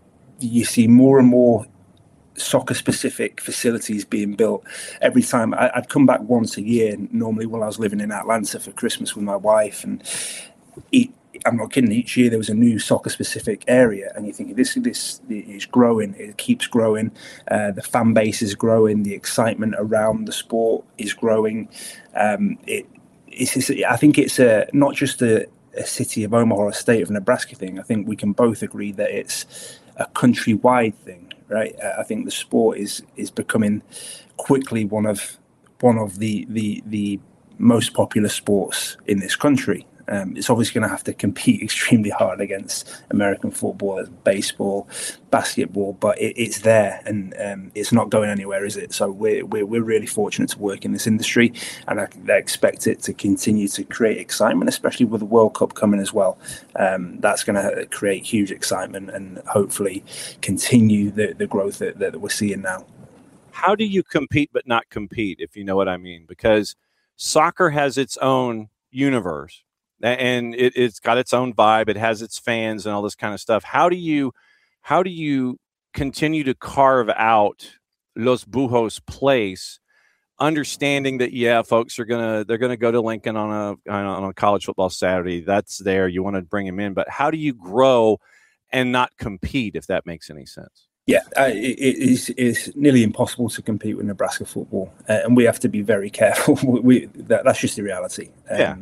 you see more and more soccer-specific facilities being built every time. I, I'd come back once a year, normally while I was living in Atlanta for Christmas with my wife, and it, I'm not kidding. Each year there was a new soccer-specific area, and you're thinking this this is growing. It keeps growing. Uh, the fan base is growing. The excitement around the sport is growing. Um, it. It's, it's, I think it's a, not just a, a city of Omaha or a state of Nebraska thing. I think we can both agree that it's a countrywide thing, right? I think the sport is is becoming quickly one of one of the the, the most popular sports in this country. Um, it's obviously going to have to compete extremely hard against American football, baseball, basketball, but it, it's there, and um, it's not going anywhere, is it? So we're, we're we're really fortunate to work in this industry, and I, I expect it to continue to create excitement, especially with the World Cup coming as well. Um, that's going to create huge excitement and hopefully continue the, the growth that, that we're seeing now. How do you compete but not compete, if you know what I mean? Because soccer has its own universe. And it, it's got its own vibe. It has its fans and all this kind of stuff. How do you, how do you continue to carve out Los Bujos place, understanding that yeah, folks are gonna they're gonna go to Lincoln on a on a college football Saturday. That's there. You want to bring them in, but how do you grow and not compete? If that makes any sense. Yeah, uh, it, it is it's nearly impossible to compete with Nebraska football, uh, and we have to be very careful. we that, that's just the reality. Um, yeah.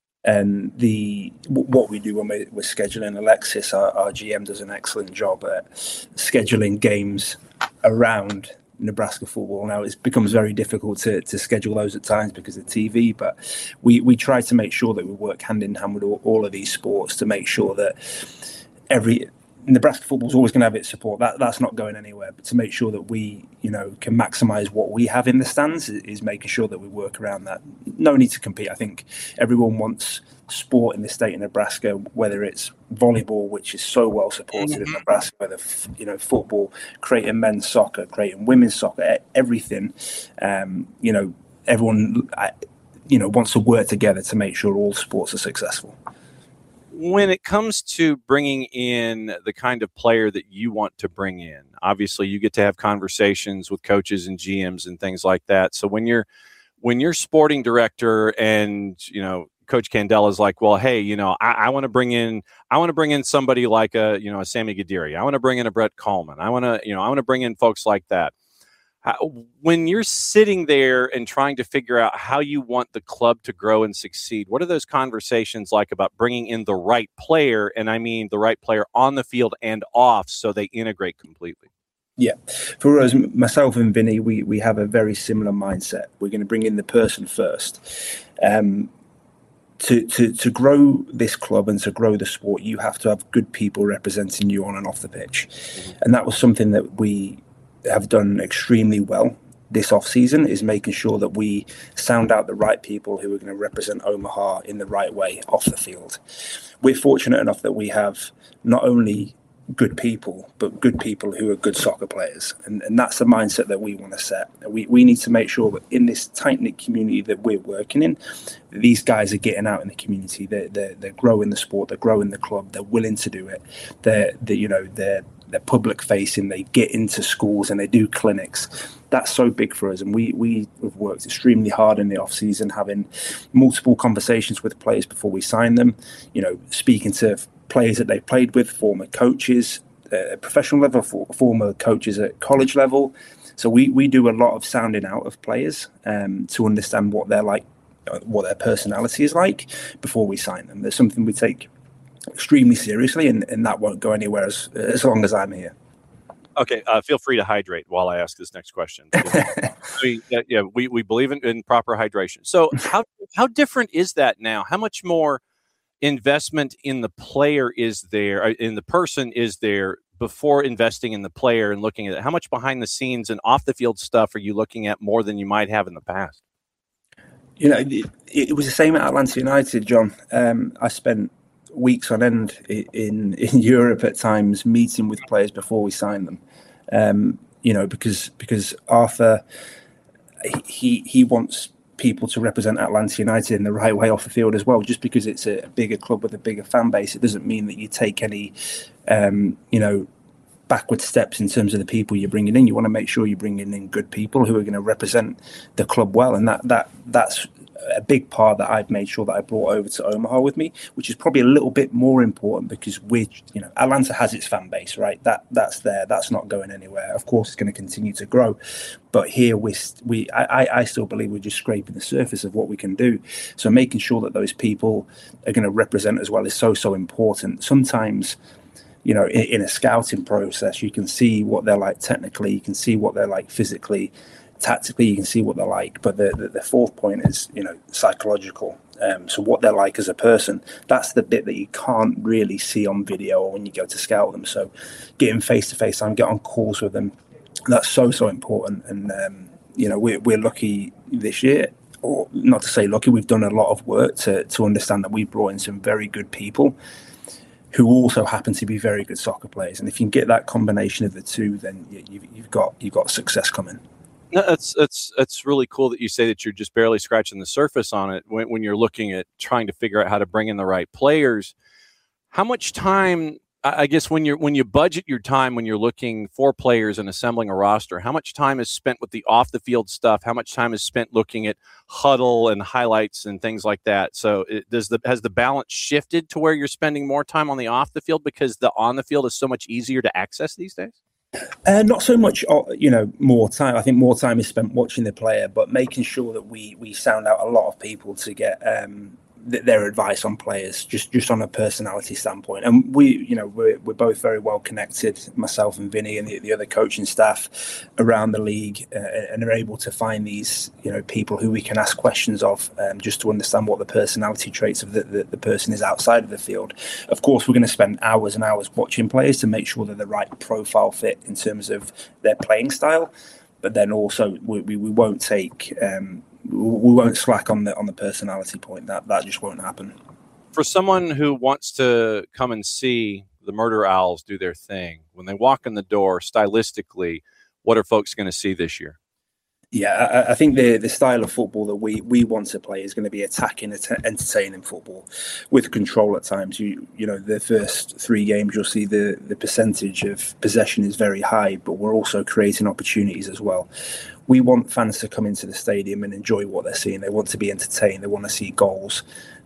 And the what we do when we're, we're scheduling, Alexis, our, our G M, does an excellent job at scheduling games around Nebraska football. Now it becomes very difficult to, to schedule those at times because of T V, but we, we try to make sure that we work hand in hand with all, all of these sports to make sure that every Nebraska football is always going to have its support. That that's not going anywhere. But to make sure that we, you know, can maximise what we have in the stands is, is making sure that we work around that. No need to compete. I think everyone wants sport in the state of Nebraska, whether it's volleyball, which is so well supported mm-hmm. in Nebraska, whether you know football, creating men's soccer, creating women's soccer, everything. Um, you know, everyone, you know, wants to work together to make sure all sports are successful. When it comes to bringing in the kind of player that you want to bring in, obviously you get to have conversations with coaches and G Ms and things like that. So when you're when you're sporting director and, you know, Coach Candela is like, well, hey, you know, I, I want to bring in I want to bring in somebody like a, you know, a Sammy Gadiri. I want to bring in a Brett Coleman. I want to, you know, I want to bring in folks like that. How, when you're sitting there and trying to figure out how you want the club to grow and succeed, what are those conversations like about bringing in the right player? And I mean the right player on the field and off, so they integrate completely. Yeah, for us, myself and Vinny, we we have a very similar mindset. We're going to bring in the person first. Um, to to to grow this club and to grow the sport, you have to have good people representing you on and off the pitch, mm-hmm. and that was something that we have done extremely well this off season, is making sure that we sound out the right people who are going to represent Omaha in the right way off the field. We're fortunate enough that we have not only good people, but good people who are good soccer players. And, and that's the mindset that we want to set. We we need to make sure that in this tight-knit community that we're working in, these guys are getting out in the community. They're, they're, they're growing the sport, they're growing the club, they're willing to do it. They're, they're you know, they're, they're public facing, they get into schools and they do clinics. That's so big for us. And we, we have worked extremely hard in the off season, having multiple conversations with players before we sign them, you know, speaking to players that they played with, former coaches, uh, professional level, for, former coaches at college level. So we, we do a lot of sounding out of players um, to understand what they're like, what their personality is like before we sign them. There's something we take extremely seriously, and, and that won't go anywhere as, as long as I'm here. Okay, uh, feel free to hydrate while I ask this next question. we, yeah, yeah, we, we believe in, in proper hydration. So how how different is that now? How much more investment in the player is there, in the person is there, before investing in the player and looking at it? How much behind the scenes and off the field stuff are you looking at more than you might have in the past? You know, it, it was the same at Atlanta United, John. Um, I spent weeks on end in in Europe at times meeting with players before we signed them. Um, you know, because because Arthur, he he wants people to represent Atlanta United in the right way off the field as well. Just because it's a bigger club with a bigger fan base, it doesn't mean that you take any, um, you know, backward steps in terms of the people you're bringing in. You want to make sure you're bringing in good people who are going to represent the club well, and that that that's a big part that I've made sure that I brought over to Omaha with me, which is probably a little bit more important because we, you know, Atlanta has its fan base, right? That that's there. That's not going anywhere. Of course, it's going to continue to grow, but here we we I, I still believe we're just scraping the surface of what we can do. So making sure that those people are going to represent as well is so so important. Sometimes, you know, in, in a scouting process, you can see what they're like technically, you can see what they're like physically. Tactically, you can see what they're like, but the, the, the fourth point is, you know, psychological. Um, so what they're like as a person, that's the bit that you can't really see on video or when you go to scout them. So getting face-to-face time, get on calls with them, that's so, so important. And, um, you know, we're, we're lucky this year, or not to say lucky, we've done a lot of work to, to understand that we've brought in some very good people who also happen to be very good soccer players. And if you can get that combination of the two, then you, you've got you've got success coming. No, it's it's it's really cool that you say that you're just barely scratching the surface on it when, when you're looking at trying to figure out how to bring in the right players. How much time, I guess, when you're when you budget your time when you're looking for players and assembling a roster, how much time is spent with the off the field stuff? How much time is spent looking at huddle and highlights and things like that? So it, does the has the balance shifted to where you're spending more time on the off the field because the on the field is so much easier to access these days? Uh, not so much, you know, more time. I think more time is spent watching the player, but making sure that we we sound out a lot of people to get um, th- their advice on players, just just on a personality standpoint. And we, you know, we're we're both very well connected, myself and Vinny and the, the other coaching staff around the league, uh, and are able to find these, you know, people who we can ask questions of, um, just to understand what the personality traits of the, the, the person is outside of the field. Of course, we're going to spend hours and hours watching players to make sure they're the right profile fit in terms of their playing style, but then also we we, we won't take. Um, We won't slack on the on the personality point. That that just won't happen. For someone who wants to come and see the Murder Owls do their thing, when they walk in the door, stylistically, what are folks going to see this year? Yeah, I, I think the the style of football that we, we want to play is going to be attacking, entertaining football with control at times. You you know, the first three games you'll see the, the percentage of possession is very high, but we're also creating opportunities as well. We want fans to come into the stadium and enjoy what they're seeing. They want to be entertained. They want to see goals.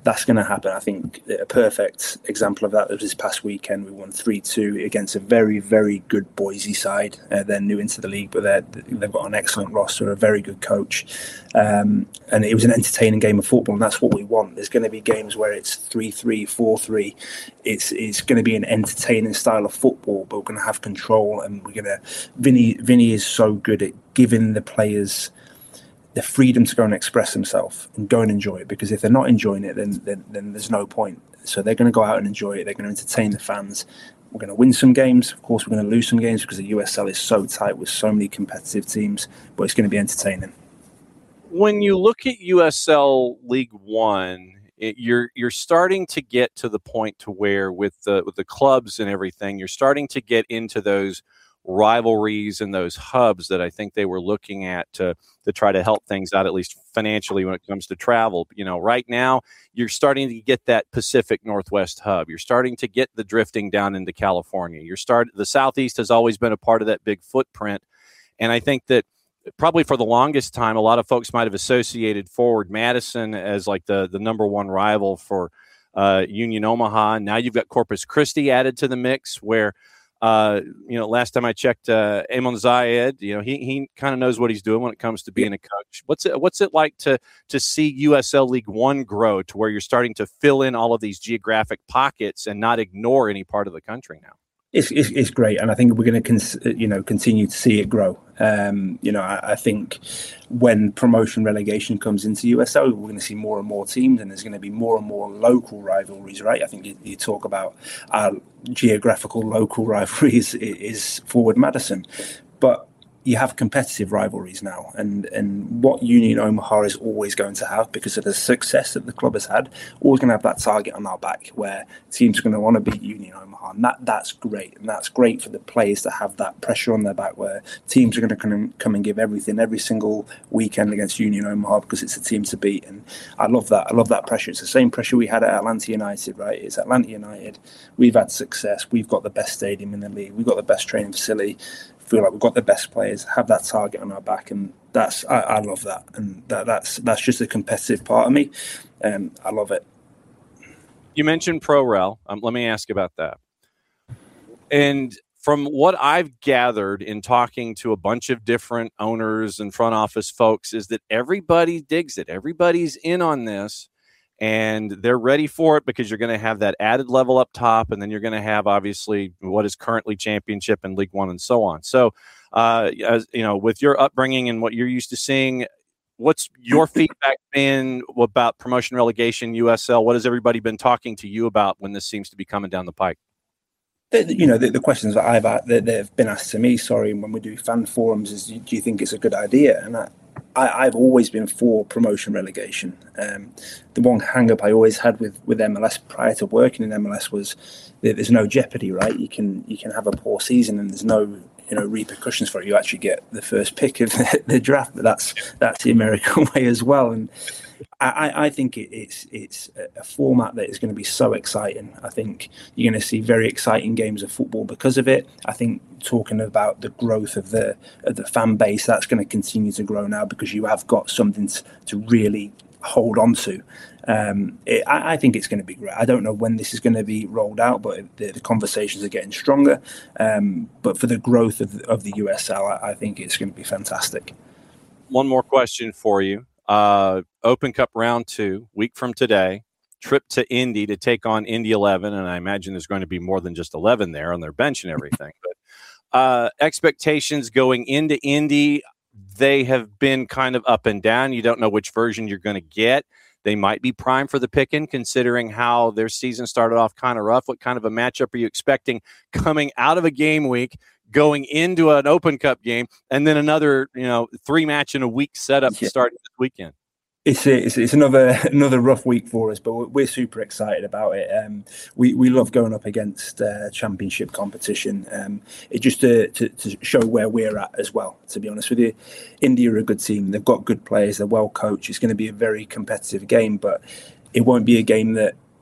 that's going to happen. I think a perfect example of that was this past weekend. We won three two against a very, very good Boise side. Uh, they're new into the league, but they've got an excellent roster, a very good coach. Um, and it was an entertaining game of football, and that's what we want. There's going to be games where it's three three, four three. It's it's going to be an entertaining style of football, but we're going to have control, and we're going to... Vinny, Vinny is so good at giving the players the freedom to go and express themselves and go and enjoy it, because if they're not enjoying it, then, then then there's no point. So they're going to go out and enjoy it. They're going to entertain the fans. We're going to win some games. Of course, we're going to lose some games because the U S L is so tight with so many competitive teams, but it's going to be entertaining. When you look at U S L League One, it, you're you're starting to get to the point to where with the with the clubs and everything, you're starting to get into those rivalries and those hubs that I think they were looking at to to try to help things out, at least financially, when it comes to travel. You know, right now you're starting to get that Pacific Northwest hub. You're starting to get the drifting down into California. You're start the Southeast has always been a part of that big footprint, and I think that probably for the longest time, a lot of folks might have associated Forward Madison as like the the number one rival for uh, Union Omaha. Now you've got Corpus Christi added to the mix, where Uh, you know, last time I checked, uh, Amon Zayed, you know, he he kind of knows what he's doing when it comes to being a coach. What's it What's it like to to see U S L League One grow to where you're starting to fill in all of these geographic pockets and not ignore any part of the country now? It's, it's, it's great, and I think we're going to cons- you know continue to see it grow. Um, you know, I, I think when promotion relegation comes into U S L, we're going to see more and more teams, and there's going to be more and more local rivalries. Right? I think you, you talk about our geographical local rivalries is Forward Madison, but you have competitive rivalries now, and, and what Union Omaha is always going to have, because of the success that the club has had, always going to have that target on our back where teams are going to want to beat Union Omaha, and that, that's great, and that's great for the players to have that pressure on their back where teams are going to come and, come and give everything every single weekend against Union Omaha because it's a team to beat. And I love that. I love that pressure. It's the same pressure we had at Atlanta United, right? It's Atlanta United. We've had success. We've got the best stadium in the league. We've got the best training facility. Feel like we've got the best players, have that target on our back, and that's I, I love that, and that, that's that's just a competitive part of me, and um, I love it. You mentioned ProRel. Um, let me ask about that. And from what I've gathered in talking to a bunch of different owners and front office folks, is that everybody digs it. Everybody's in on this. And they're ready for it because you're going to have that added level up top, and then you're going to have obviously what is currently Championship and League One and so on. So, uh, as you know, with your upbringing and what you're used to seeing, what's your feedback been about promotion, relegation, U S L? What has everybody been talking to you about when this seems to be coming down the pike? The, you know, the, the questions that I've that, that have been asked to me, sorry, when we do fan forums, is do you think it's a good idea? And I, I, I've always been for promotion relegation. Um, the one hang-up I always had with, with M L S prior to working in M L S was that there's no jeopardy, right? You can you can have a poor season and there's no you know repercussions for it. You actually get the first pick of the, the draft, but that's that's the American way as well. And I, I think it, it's it's a format that is going to be so exciting. I think you're going to see very exciting games of football because of it. I think talking about the growth of the of the fan base, that's going to continue to grow now because you have got something to, to really hold on to. Um, it, I, I think it's going to be great. I don't know when this is going to be rolled out, but the, the conversations are getting stronger. Um, but for the growth of, of the U S L, I, I think it's going to be fantastic. One more question for you. Uh, Open Cup round two, week from today, trip to Indy to take on Indy eleven. And I imagine there's going to be more than just eleven there on their bench and everything. But uh, expectations going into Indy, they have been kind of up and down. You don't know which version you're going to get. They might be primed for the picking, considering how their season started off kind of rough. What kind of a matchup are you expecting coming out of a game week, going into an Open Cup game, and then another, you know, three match in a week setup yeah. starting this weekend? It's, it's it's another another rough week for us, but we're super excited about it. Um, we we love going up against uh, championship competition. Um, it just to, to to show where we're at as well. To be honest with you, India are a good team. They've got good players. They're well coached. It's going to be a very competitive game, but it won't be a game that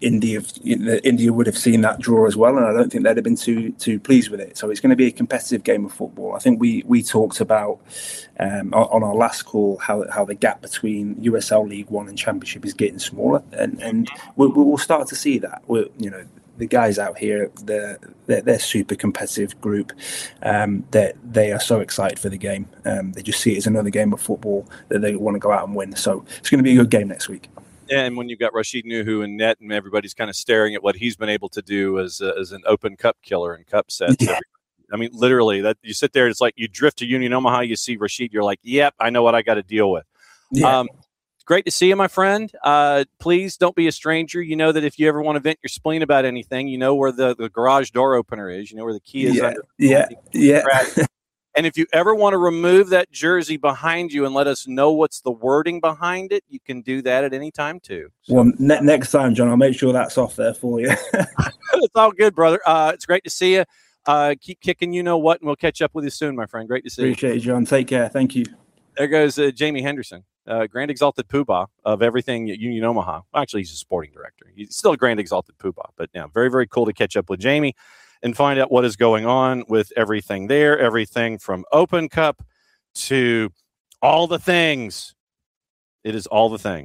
India, you know, India would have seen that draw as well, and I don't think they'd have been too too pleased with it. So it's going to be a competitive game of football. I think we we talked about um, on our last call how how the gap between U S L League One and Championship is getting smaller, and and we'll, we'll start to see that. We're, you know. The guys out here, they're, they're, they're super competitive group. Um, they they are so excited for the game. Um, they just see it as another game of football that they want to go out and win. So it's going to be a good game next week. Yeah, and when you've got Rashid Nuhu in net and everybody's kind of staring at what he's been able to do as, a, as an open cup killer in cup sets. Yeah. I mean, literally, that you sit there, it's like you drift to Union Omaha, you see Rashid, you're like, yep, I know what I got to deal with. Yeah. Um, Great to see you, my friend. Uh, please don't be a stranger. You know that if you ever want to vent your spleen about anything, you know where the, the garage door opener is. You know where the key is. Yeah, under yeah, yeah. And if you ever want to remove that jersey behind you and let us know what's the wording behind it, you can do that at any time, too. So, well, ne- next time, John, I'll make sure that's off there for you. It's all good, brother. Uh, it's great to see you. Uh, keep kicking you know what, and we'll catch up with you soon, my friend. Great to see Appreciate you. Appreciate you, John. Take care. Thank you. There goes uh, Jamie Henderson. Uh, Grand Exalted Poobah of everything at Union Omaha. Well, actually, he's a sporting director. He's still a Grand Exalted Poobah, but now very, very cool to catch up with Jamie and find out what is going on with everything there, everything from Open Cup to all the things. It is all the things.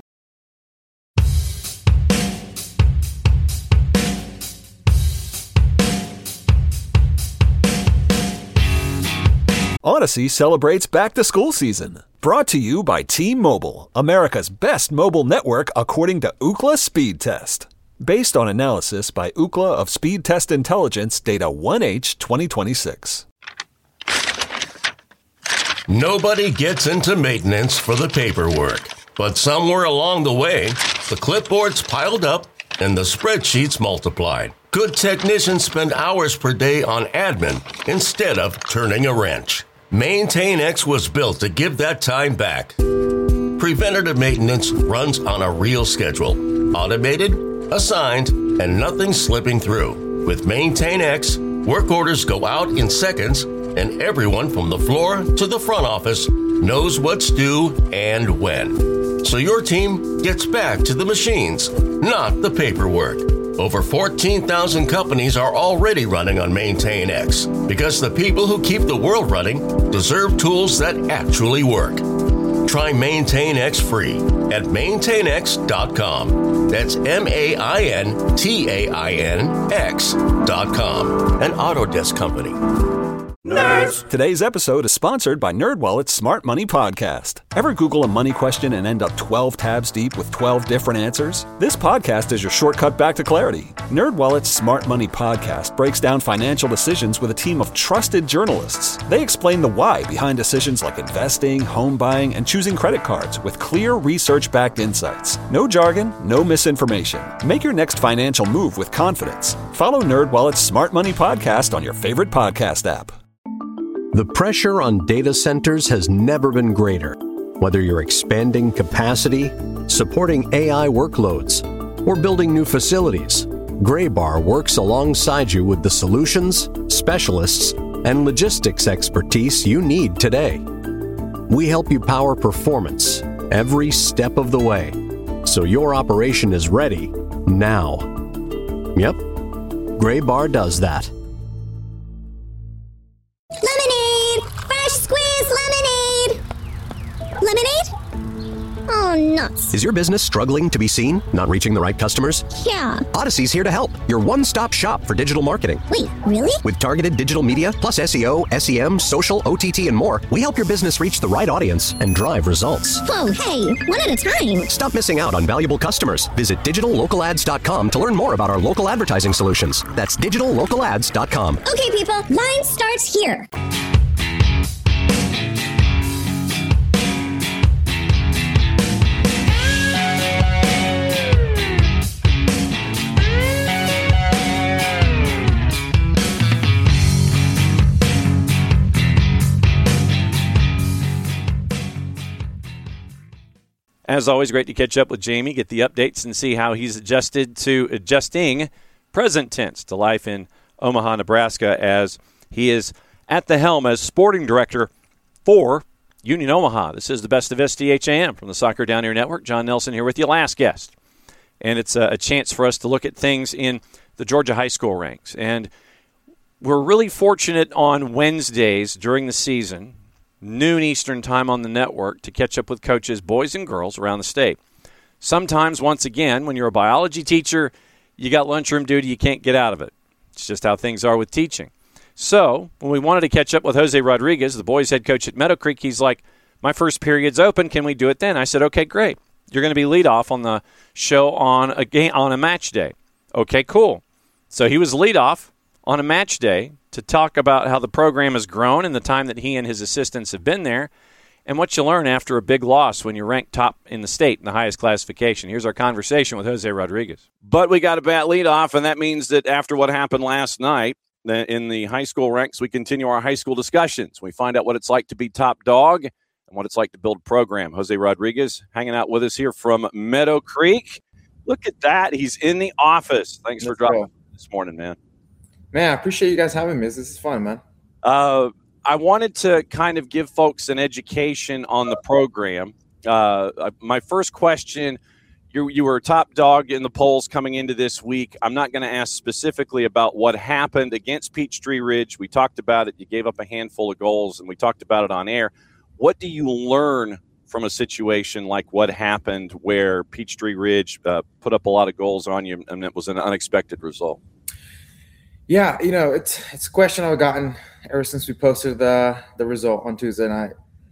Odyssey celebrates back-to-school season. Brought to you by T-Mobile, America's best mobile network according to Ookla Speed Test. Based on analysis by Ookla of Speed Test Intelligence Data one H twenty twenty-six. Nobody gets into maintenance for the paperwork, but somewhere along the way, the clipboards piled up and the spreadsheets multiplied. Good technicians spend hours per day on admin instead of turning a wrench. MaintainX was built to give that time back. Preventative maintenance runs on a real schedule. Automated, assigned, and nothing slipping through. With MaintainX, work orders go out in seconds, and everyone from the floor to the front office knows what's due and when. So your team gets back to the machines, not the paperwork. Over fourteen thousand companies are already running on MaintainX because the people who keep the world running deserve tools that actually work. Try MaintainX free at maintain x dot com. That's M A I N T A I N X dot com. An Autodesk company. Nerds! Today's episode is sponsored by NerdWallet's Smart Money Podcast. Ever Google a money question and end up twelve tabs deep with twelve different answers? This podcast is your shortcut back to clarity. NerdWallet's Smart Money Podcast breaks down financial decisions with a team of trusted journalists. They explain the why behind decisions like investing, home buying, and choosing credit cards with clear research-backed insights. No jargon, no misinformation. Make your next financial move with confidence. Follow NerdWallet's Smart Money Podcast on your favorite podcast app. The pressure on data centers has never been greater. Whether you're expanding capacity, supporting A I workloads, or building new facilities, Graybar works alongside you with the solutions, specialists, and logistics expertise you need today. We help you power performance every step of the way, so your operation is ready now. Yep, Graybar does that. Lemonade! Fresh squeezed lemonade! Lemonade? Oh, nuts. Is your business struggling to be seen? Not reaching the right customers? Yeah. Odyssey's here to help. Your one-stop shop for digital marketing. Wait, really? With targeted digital media, plus S E O, S E M, social, O T T, and more, we help your business reach the right audience and drive results. Whoa, hey, one at a time. Stop missing out on valuable customers. Visit digital local ads dot com to learn more about our local advertising solutions. That's digital local ads dot com. Okay, people, line starts here. As always, great to catch up with Jamie, get the updates, and see how he's adjusted to adjusting present tense to life in Omaha, Nebraska, as he is at the helm as sporting director for Union Omaha. This is the best of S D H A M from the Soccer Down Here Network. John Nelson here with you. Last guest and it's a, a chance for us to look at things in the Georgia high school ranks. And we're really fortunate on Wednesdays during the season, noon Eastern time on the network, to catch up with coaches, boys and girls, around the state. Sometimes, once again, when you're a biology teacher, you got lunchroom duty, you can't get out of it. It's just how things are with teaching. So when we wanted to catch up with Jose Rodriguez, the boys head coach at Meadow Creek, he's like, my first period's open. Can we do it then? I said, okay, great. You're going to be leadoff on the show on a game, on a match day. Okay, cool. So he was leadoff on a match day to talk about how the program has grown in the time that he and his assistants have been there and what you learn after a big loss when you're ranked top in the state in the highest classification. Here's our conversation with Jose Rodriguez. But we got a bat leadoff, and that means that after what happened last night in the high school ranks, we continue our high school discussions. We find out what it's like to be top dog and what it's like to build a program. Jose Rodriguez hanging out with us here from Meadow Creek. Look at that. He's in the office. Thanks for dropping by this morning, man. Man, I appreciate you guys having me. This is fun, man. Uh, I wanted to kind of give folks an education on the program. Uh, my first question, you, you were top dog in the polls coming into this week. I'm not going to ask specifically about what happened against Peachtree Ridge. We talked about it. You gave up a handful of goals, and we talked about it on air. What do you learn from a situation like what happened where Peachtree Ridge uh, put up a lot of goals on you, and it was an unexpected result? Yeah, you know, it's it's a question I've gotten ever since we posted the the result on Tuesday night.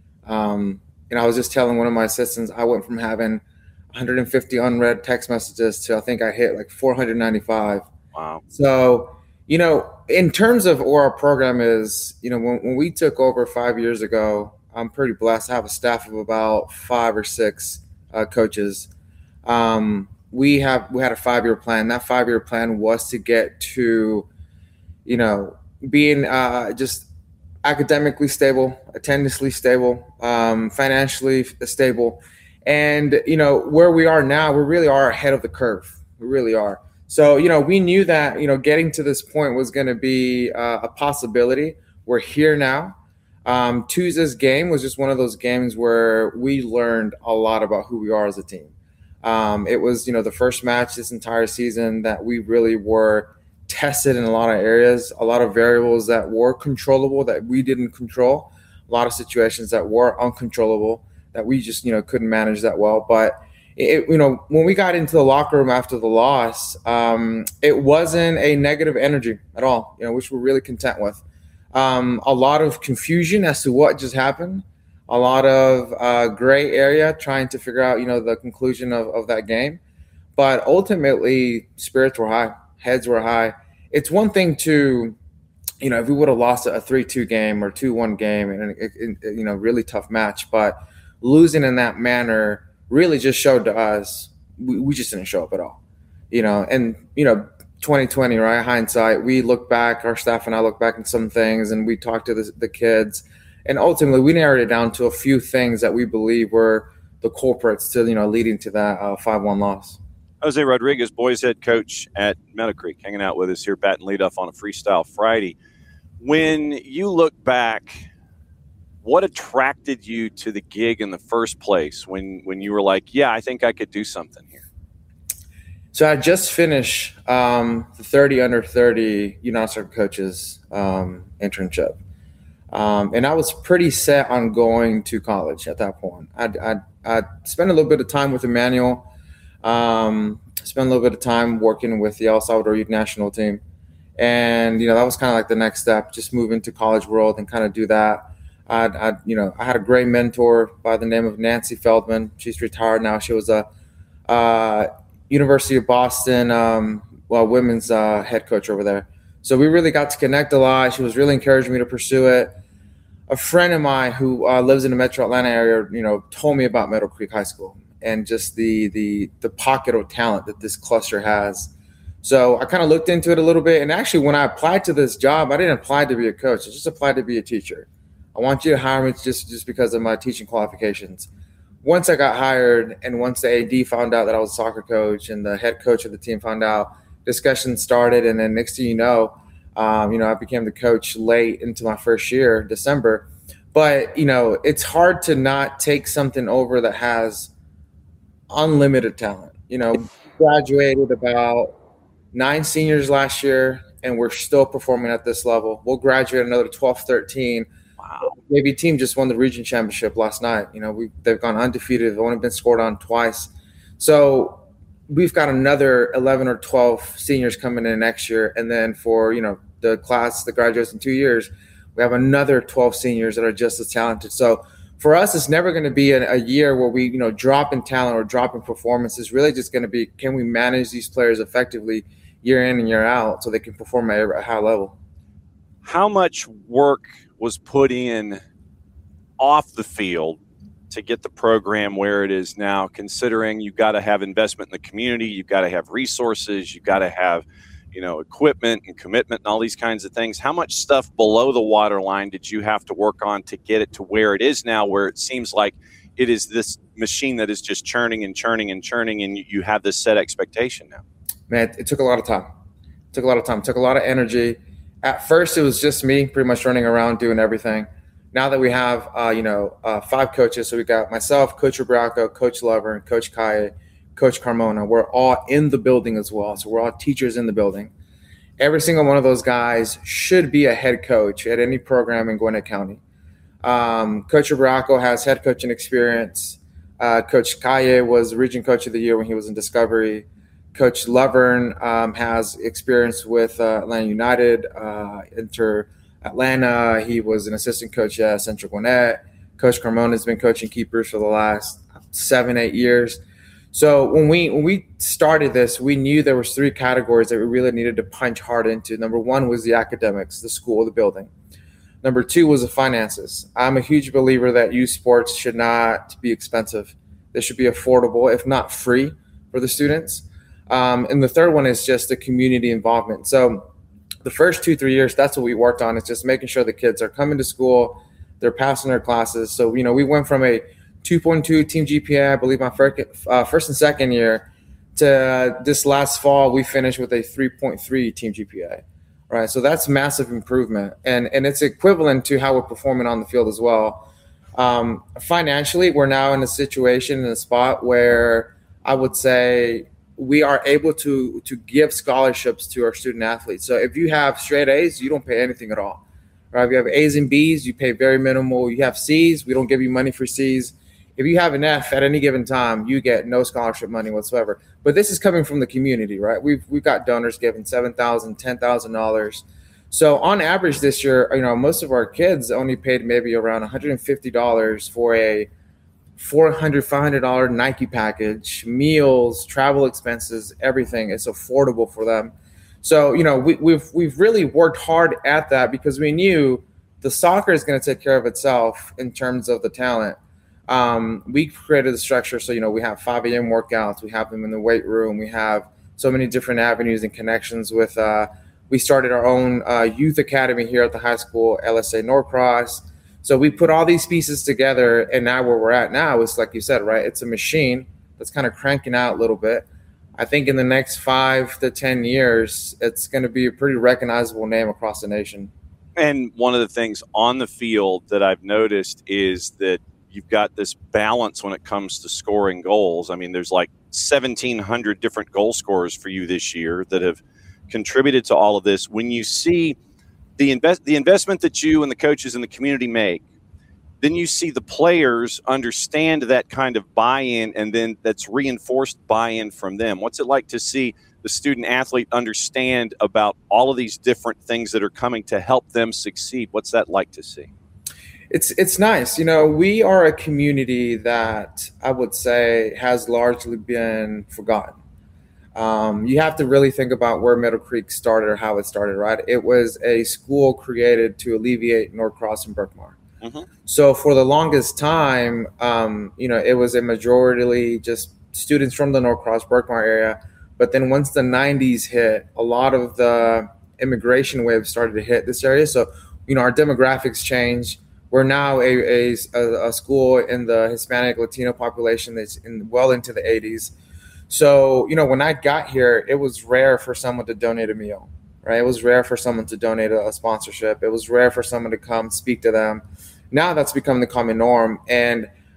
Um, and I was just telling one of my assistants, I went from having one hundred fifty unread text messages to I think I hit like four hundred ninety-five. Wow. So, you know, in terms of where our program is, you know, when, when we took over five years ago, I'm pretty blessed to have a staff of about five or six uh, coaches. Um, we have we had a five-year plan. That five-year plan was to get to, you know, being uh, just academically stable, attendance stable, um, financially stable. And, you know, where we are now, we really are ahead of the curve. We really are. So, you know, we knew that, you know, getting to this point was going to be uh, a possibility. We're here now. Um, Tuesday's game was just one of those games where we learned a lot about who we are as a team. Um, it was, you know, the first match this entire season that we really were tested in a lot of areas, a lot of variables that were controllable that we didn't control, a lot of situations that were uncontrollable that we just, you know, couldn't manage that well. But, it, you know, when we got into the locker room after the loss, um, it wasn't a negative energy at all, you know, which we're really content with. Um, a lot of confusion as to what just happened, a lot of uh, gray area trying to figure out, you know, the conclusion of, of that game. But ultimately, spirits were high, heads were high. It's one thing to, you know, if we would have lost a three two game or two one game and, you know, really tough match, but losing in that manner really just showed to us we, we just didn't show up at all, you know, and, you know, twenty twenty, right? Hindsight, we look back, our staff and I look back at some things and we talked to the, the kids, and ultimately we narrowed it down to a few things that we believe were the culprits to, you know, leading to that uh, five one loss. Jose Rodriguez, boys head coach at Meadow Creek, hanging out with us here, batting leadoff on a Freestyle Friday. When you look back, what attracted you to the gig in the first place when, when you were like, yeah, I think I could do something here? So I just finished um, the thirty under thirty United States Coaches um, internship. Um, and I was pretty set on going to college at that point. I'd, I'd, I'd spent a little bit of time with Emmanuel, um, spent a little bit of time working with the El Salvador Youth National Team. And, you know, that was kind of like the next step, just move into college world and kind of do that. I'd, I'd, you know, I had a great mentor by the name of Nancy Feldman. She's retired now. She was a uh, University of Boston um, well, women's uh, head coach over there. So we really got to connect a lot. She was really encouraging me to pursue it. A friend of mine who uh, lives in the Metro Atlanta area, you know, told me about Meadow Creek High School and just the the the pocket of talent that this cluster has. So I kind of looked into it a little bit. And actually, when I applied to this job, I didn't apply to be a coach. I just applied to be a teacher. I want you to hire me just, just because of my teaching qualifications. Once I got hired and once the A D found out that I was a soccer coach and the head coach of the team found out, discussion started. And then next thing you know, um, you know, I became the coach late into my first year, December. But, you know, it's hard to not take something over that has unlimited talent. You know, graduated about nine seniors last year, and we're still performing at this level. We'll graduate another twelve, thirteen. Wow. Maybe team just won the region championship last night. You know, we they've gone undefeated. They've only been scored on twice. So we've got another eleven or twelve seniors coming in next year. And then for, you know, the class that graduates in two years, we have another twelve seniors that are just as talented. So for us, it's never going to be a, a year where we, you know, drop in talent or drop in performance. It's really just going to be, can we manage these players effectively year in and year out so they can perform at a high level? How much work was put in off the field to get the program where it is now, considering you've got to have investment in the community, you've got to have resources, you've got to have, you know, equipment and commitment and all these kinds of things. How much stuff below the waterline did you have to work on to get it to where it is now, where it seems like it is this machine that is just churning and churning and churning, and you have this set expectation now? Man, it took a lot of time. It took a lot of time. It took a lot of energy. At first, it was just me pretty much running around doing everything. Now that we have, uh, you know, uh, five coaches, so we got myself, Coach Rebraco, Coach Lover, and Coach Kaye, Coach Carmona. We're all in the building as well, so we're all teachers in the building. Every single one of those guys should be a head coach at any program in Gwinnett County. Um, Coach Rebraco has head coaching experience. Uh, Coach Kaye was Region Coach of the Year when he was in Discovery. Coach Lovern um, has experience with uh, Atlanta United, uh, Inter Atlanta. He was an assistant coach at Central Gwinnett. Coach Carmona has been coaching keepers for the last seven, eight years. So when we when we started this, we knew there was three categories that we really needed to punch hard into. Number one was the academics, the school, the building. Number two was the finances. I'm a huge believer that youth sports should not be expensive. They should be affordable, if not free, for the students. Um, and the third one is just the community involvement. So the first two, three years, that's what we worked on. It's just making sure the kids are coming to school, they're passing their classes. So, you know, we went from a two point two team G P A, I believe my first, uh, first and second year, to uh, this last fall, we finished with a three point three team G P A. Right. So that's massive improvement. And, and it's equivalent to how we're performing on the field as well. Um, financially, we're now in a situation, in a spot where I would say we are able to to give scholarships to our student athletes. So if you have straight A's, you don't pay anything at all, right? If you have A's and B's, you pay very minimal. You have C's, we don't give you money for C's. If you have an F at any given time, you get no scholarship money whatsoever. But this is coming from the community, right? We've we've got donors giving seven thousand dollars, ten thousand dollars. So on average this year, you know, most of our kids only paid maybe around one hundred fifty dollars for a four hundred dollars, five hundred dollars Nike package, meals, travel expenses, everything. It's affordable for them. So, you know, we, we've we've really worked hard at that because we knew the soccer is going to take care of itself in terms of the talent. Um, we created the structure. So, you know, we have five a.m. workouts. We have them in the weight room. We have so many different avenues and connections with uh, – we started our own uh, youth academy here at the high school, L S A Norcross. So we put all these pieces together, and now where we're at now is, like you said, right, it's a machine that's kind of cranking out a little bit. I think in the next five to ten years, it's going to be a pretty recognizable name across the nation. And one of the things on the field that I've noticed is that you've got this balance when it comes to scoring goals. I mean, there's like seventeen hundred different goal scorers for you this year that have contributed to all of this. When you see the invest the investment that you and the coaches in the community make, then you see the players understand that kind of buy-in, and then that's reinforced buy-in from them. What's it like to see the student athlete understand about all of these different things that are coming to help them succeed? What's that like to see? It's it's nice. You know, we are a community that I would say has largely been forgotten. Um, you have to really think about where Middle Creek started or how it started, right? It was a school created to alleviate Norcross and Berkmar. Mm-hmm. So for the longest time, um, you know, it was a majority just students from the Norcross, Berkmar area. But then once the nineties hit, a lot of the immigration waves started to hit this area. So, you know, our demographics changed. We're now a, a, a school in the Hispanic Latino population that's in well into the eighties. So, you know, when I got here, it was rare for someone to donate a meal, right? It was rare for someone to donate a, a sponsorship. It was rare for someone to come speak to them. Now that's become the common norm. And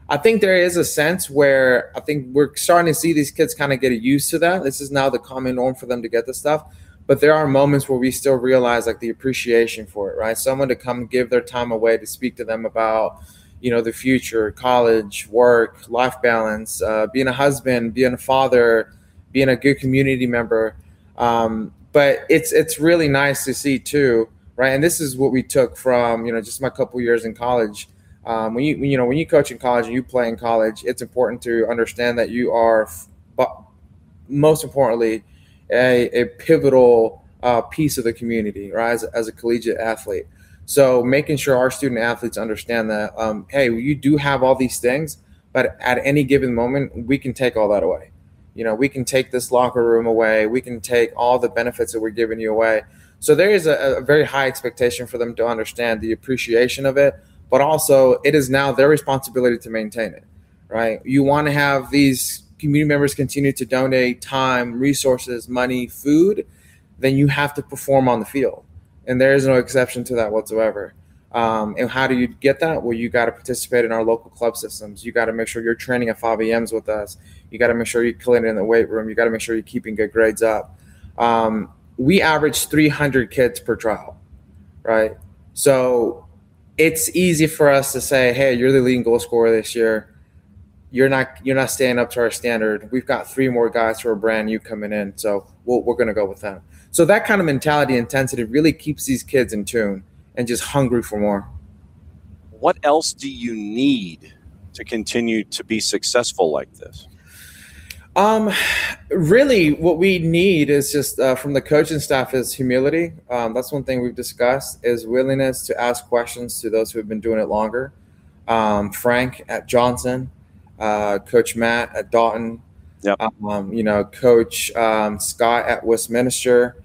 I think there is a sense where I think we're starting to see these kids kind of get used to that. This is now the common norm for them to get this stuff. But there are moments where we still realize like the appreciation for it, right? Someone to come give their time away to speak to them about, you know, the future, college, work, life balance, uh, being a husband, being a father, being a good community member. Um, but it's it's really nice to see too, right? And this is what we took from, you know, just my couple years in college. Um, when you when, you know when you coach in college and you play in college, it's important to understand that you are, but most importantly, a, a pivotal uh, piece of the community, right? As, as a collegiate athlete. So making sure our student athletes understand that, um, hey, you do have all these things, but at any given moment, we can take all that away. You know, we can take this locker room away. We can take all the benefits that we're giving you away. So there is a, a very high expectation for them to understand the appreciation of it, but also it is now their responsibility to maintain it, right? You want to have these community members continue to donate time, resources, money, food, then you have to perform on the field. And there is no exception to that whatsoever. Um, and how do you get that? Well, you got to participate in our local club systems. You got to make sure you're training at five a.m.s with us. You got to make sure you're killing it in the weight room. You got to make sure you're keeping good grades up. Um, we average three hundred kids per trial, right? So it's easy for us to say, hey, you're the leading goal scorer this year. You're not you're not staying up to our standard. We've got three more guys who are brand new coming in, so we'll, we're going to go with them. So that kind of mentality, intensity really keeps these kids in tune and just hungry for more. What else do you need to continue to be successful like this? Um, really, what we need is just uh, from the coaching staff is humility. Um, that's one thing we've discussed is willingness to ask questions to those who have been doing it longer. Um, Frank at Johnson. Uh, Coach Matt at Dalton, yep. um, you know, Coach um, Scott at Westminster,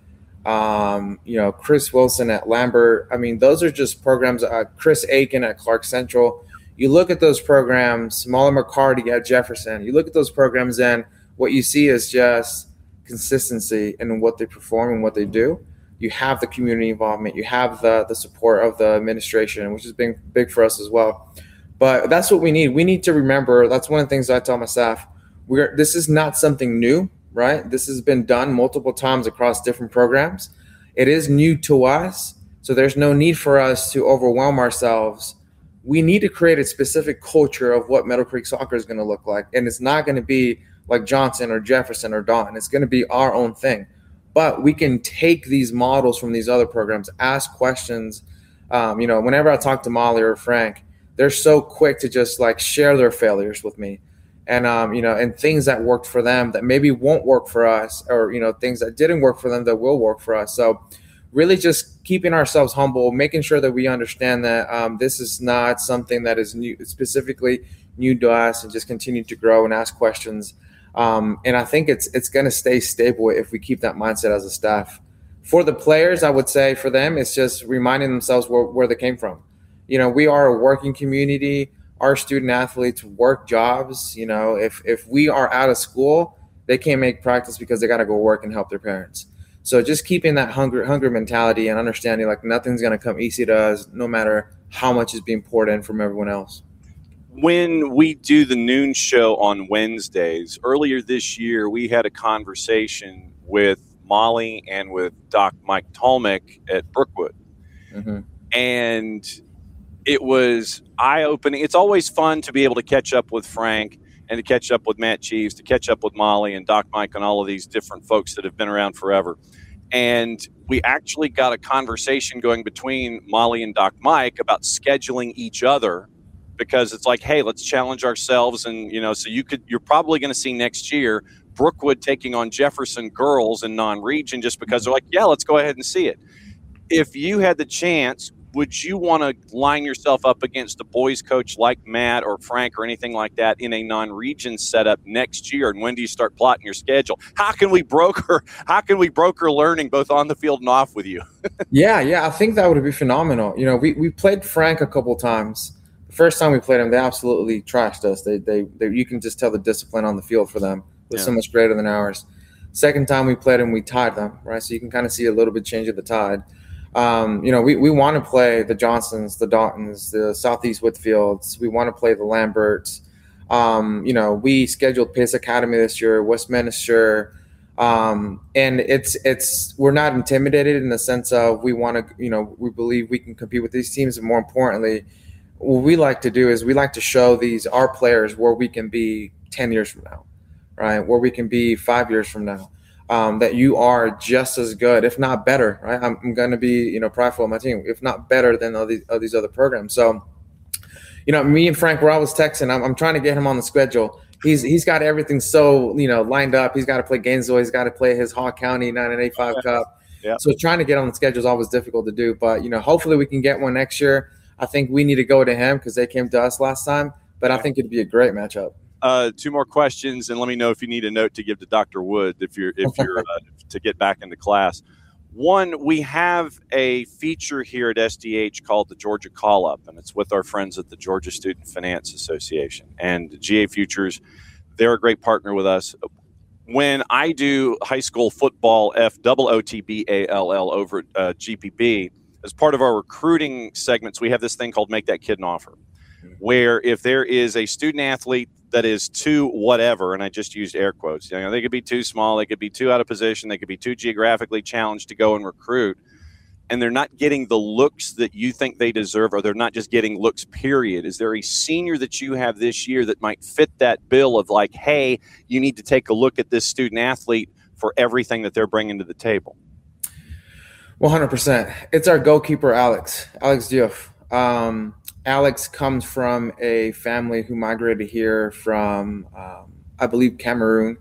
um, you know, Chris Wilson at Lambert. I mean, those are just programs. Uh, Chris Aiken at Clark Central. You look at those programs, Molly McCarty at Jefferson. You look at those programs, and what you see is just consistency in what they perform and what they do. You have the community involvement. You have the the support of the administration, which has been big for us as well. But that's what we need. We need to remember, that's one of the things I tell my staff, we're, this is not something new, right? This has been done multiple times across different programs. It is new to us, so there's no need for us to overwhelm ourselves. We need to create a specific culture of what Meadow Creek soccer is going to look like. And it's not going to be like Johnson or Jefferson or Dalton. It's going to be our own thing. But we can take these models from these other programs, ask questions. Um, you know, whenever I talk to Molly or Frank, they're so quick to just like share their failures with me and, um, you know, and things that worked for them that maybe won't work for us, or, you know, things that didn't work for them that will work for us. So really just keeping ourselves humble, making sure that we understand that um, this is not something that is new, specifically new to us, and just continue to grow and ask questions. Um, and I think it's, it's going to stay stable if we keep that mindset as a staff. For the players, I would say for them, it's just reminding themselves where, where they came from. You know, we are a working community. Our student athletes work jobs. You know, if if we are out of school, they can't make practice because they got to go work and help their parents. So just keeping that hunger, hunger mentality and understanding like nothing's going to come easy to us, no matter how much is being poured in from everyone else. When we do the noon show on Wednesdays, earlier this year, we had a conversation with Molly and with Doc Mike Tolmick at Brookwood. Mm-hmm. And it was eye-opening. It's always fun to be able to catch up with Frank and to catch up with Matt Cheeves, to catch up with Molly and Doc Mike and all of these different folks that have been around forever. And we actually got a conversation going between Molly and Doc Mike about scheduling each other, because it's like, hey, let's challenge ourselves. And, you know, so you could, you're probably going to see next year Brookwood taking on Jefferson girls in non-region, just because they're like, yeah, let's go ahead and see it. If you had the chance, would you want to line yourself up against a boys coach like Matt or Frank or anything like that in a non-region setup next year? And when do you start plotting your schedule? How can we broker, how can we broker learning both on the field and off with you? yeah, yeah, I think that would be phenomenal. You know, we, we played Frank a couple times. The first time we played them, they absolutely trashed us. They, they, they you can just tell the discipline on the field for them was yeah. so much greater than ours. Second time we played them, we tied them, right? So you can kind of see a little bit change of the tide. Um, you know, we, we want to play the Johnsons, the Daltons, the Southeast Whitfields. We want to play the Lamberts. Um, you know, we scheduled Pace Academy this year, Westminster, um, and it's it's we're not intimidated in the sense of we want to, you know, we believe we can compete with these teams, and more importantly, what we like to do is we like to show these our players where we can be ten years from now, right? Where we can be five years from now. Um, that you are just as good, if not better, right? I'm, I'm going to be, you know, prideful of my team, if not better than all these, all these other programs. So, you know, me and Frank, we're always texting. I'm, I'm trying to get him on the schedule. He's he's got everything so, you know, lined up. He's got to play Gainesville. He's got to play his Hawk County nine and eight five Cup. Yeah. So trying to get on the schedule is always difficult to do. But, you know, hopefully we can get one next year. I think we need to go to him because they came to us last time. But I think it'd be a great matchup. Uh, two more questions, and let me know if you need a note to give to Doctor Wood if you're if you're uh, to get back into class. One, we have a feature here at S D H called the Georgia Call Up, and it's with our friends at the Georgia Student Finance Association and G A Futures. They're a great partner with us. When I do high school football, F O O T B A L L over at uh, G P B, as part of our recruiting segments, we have this thing called Make That Kid an Offer, where if there is a student athlete that is too whatever, and I just used air quotes, you know, they could be too small, they could be too out of position, they could be too geographically challenged to go and recruit, and they're not getting the looks that you think they deserve, or they're not just getting looks, period. Is there a senior that you have this year that might fit that bill of like, hey, you need to take a look at this student athlete for everything that they're bringing to the table? one hundred percent. It's our goalkeeper, Alex, Alex Diouf. Um, Alex comes from a family who migrated here from, um, I believe, Cameroon.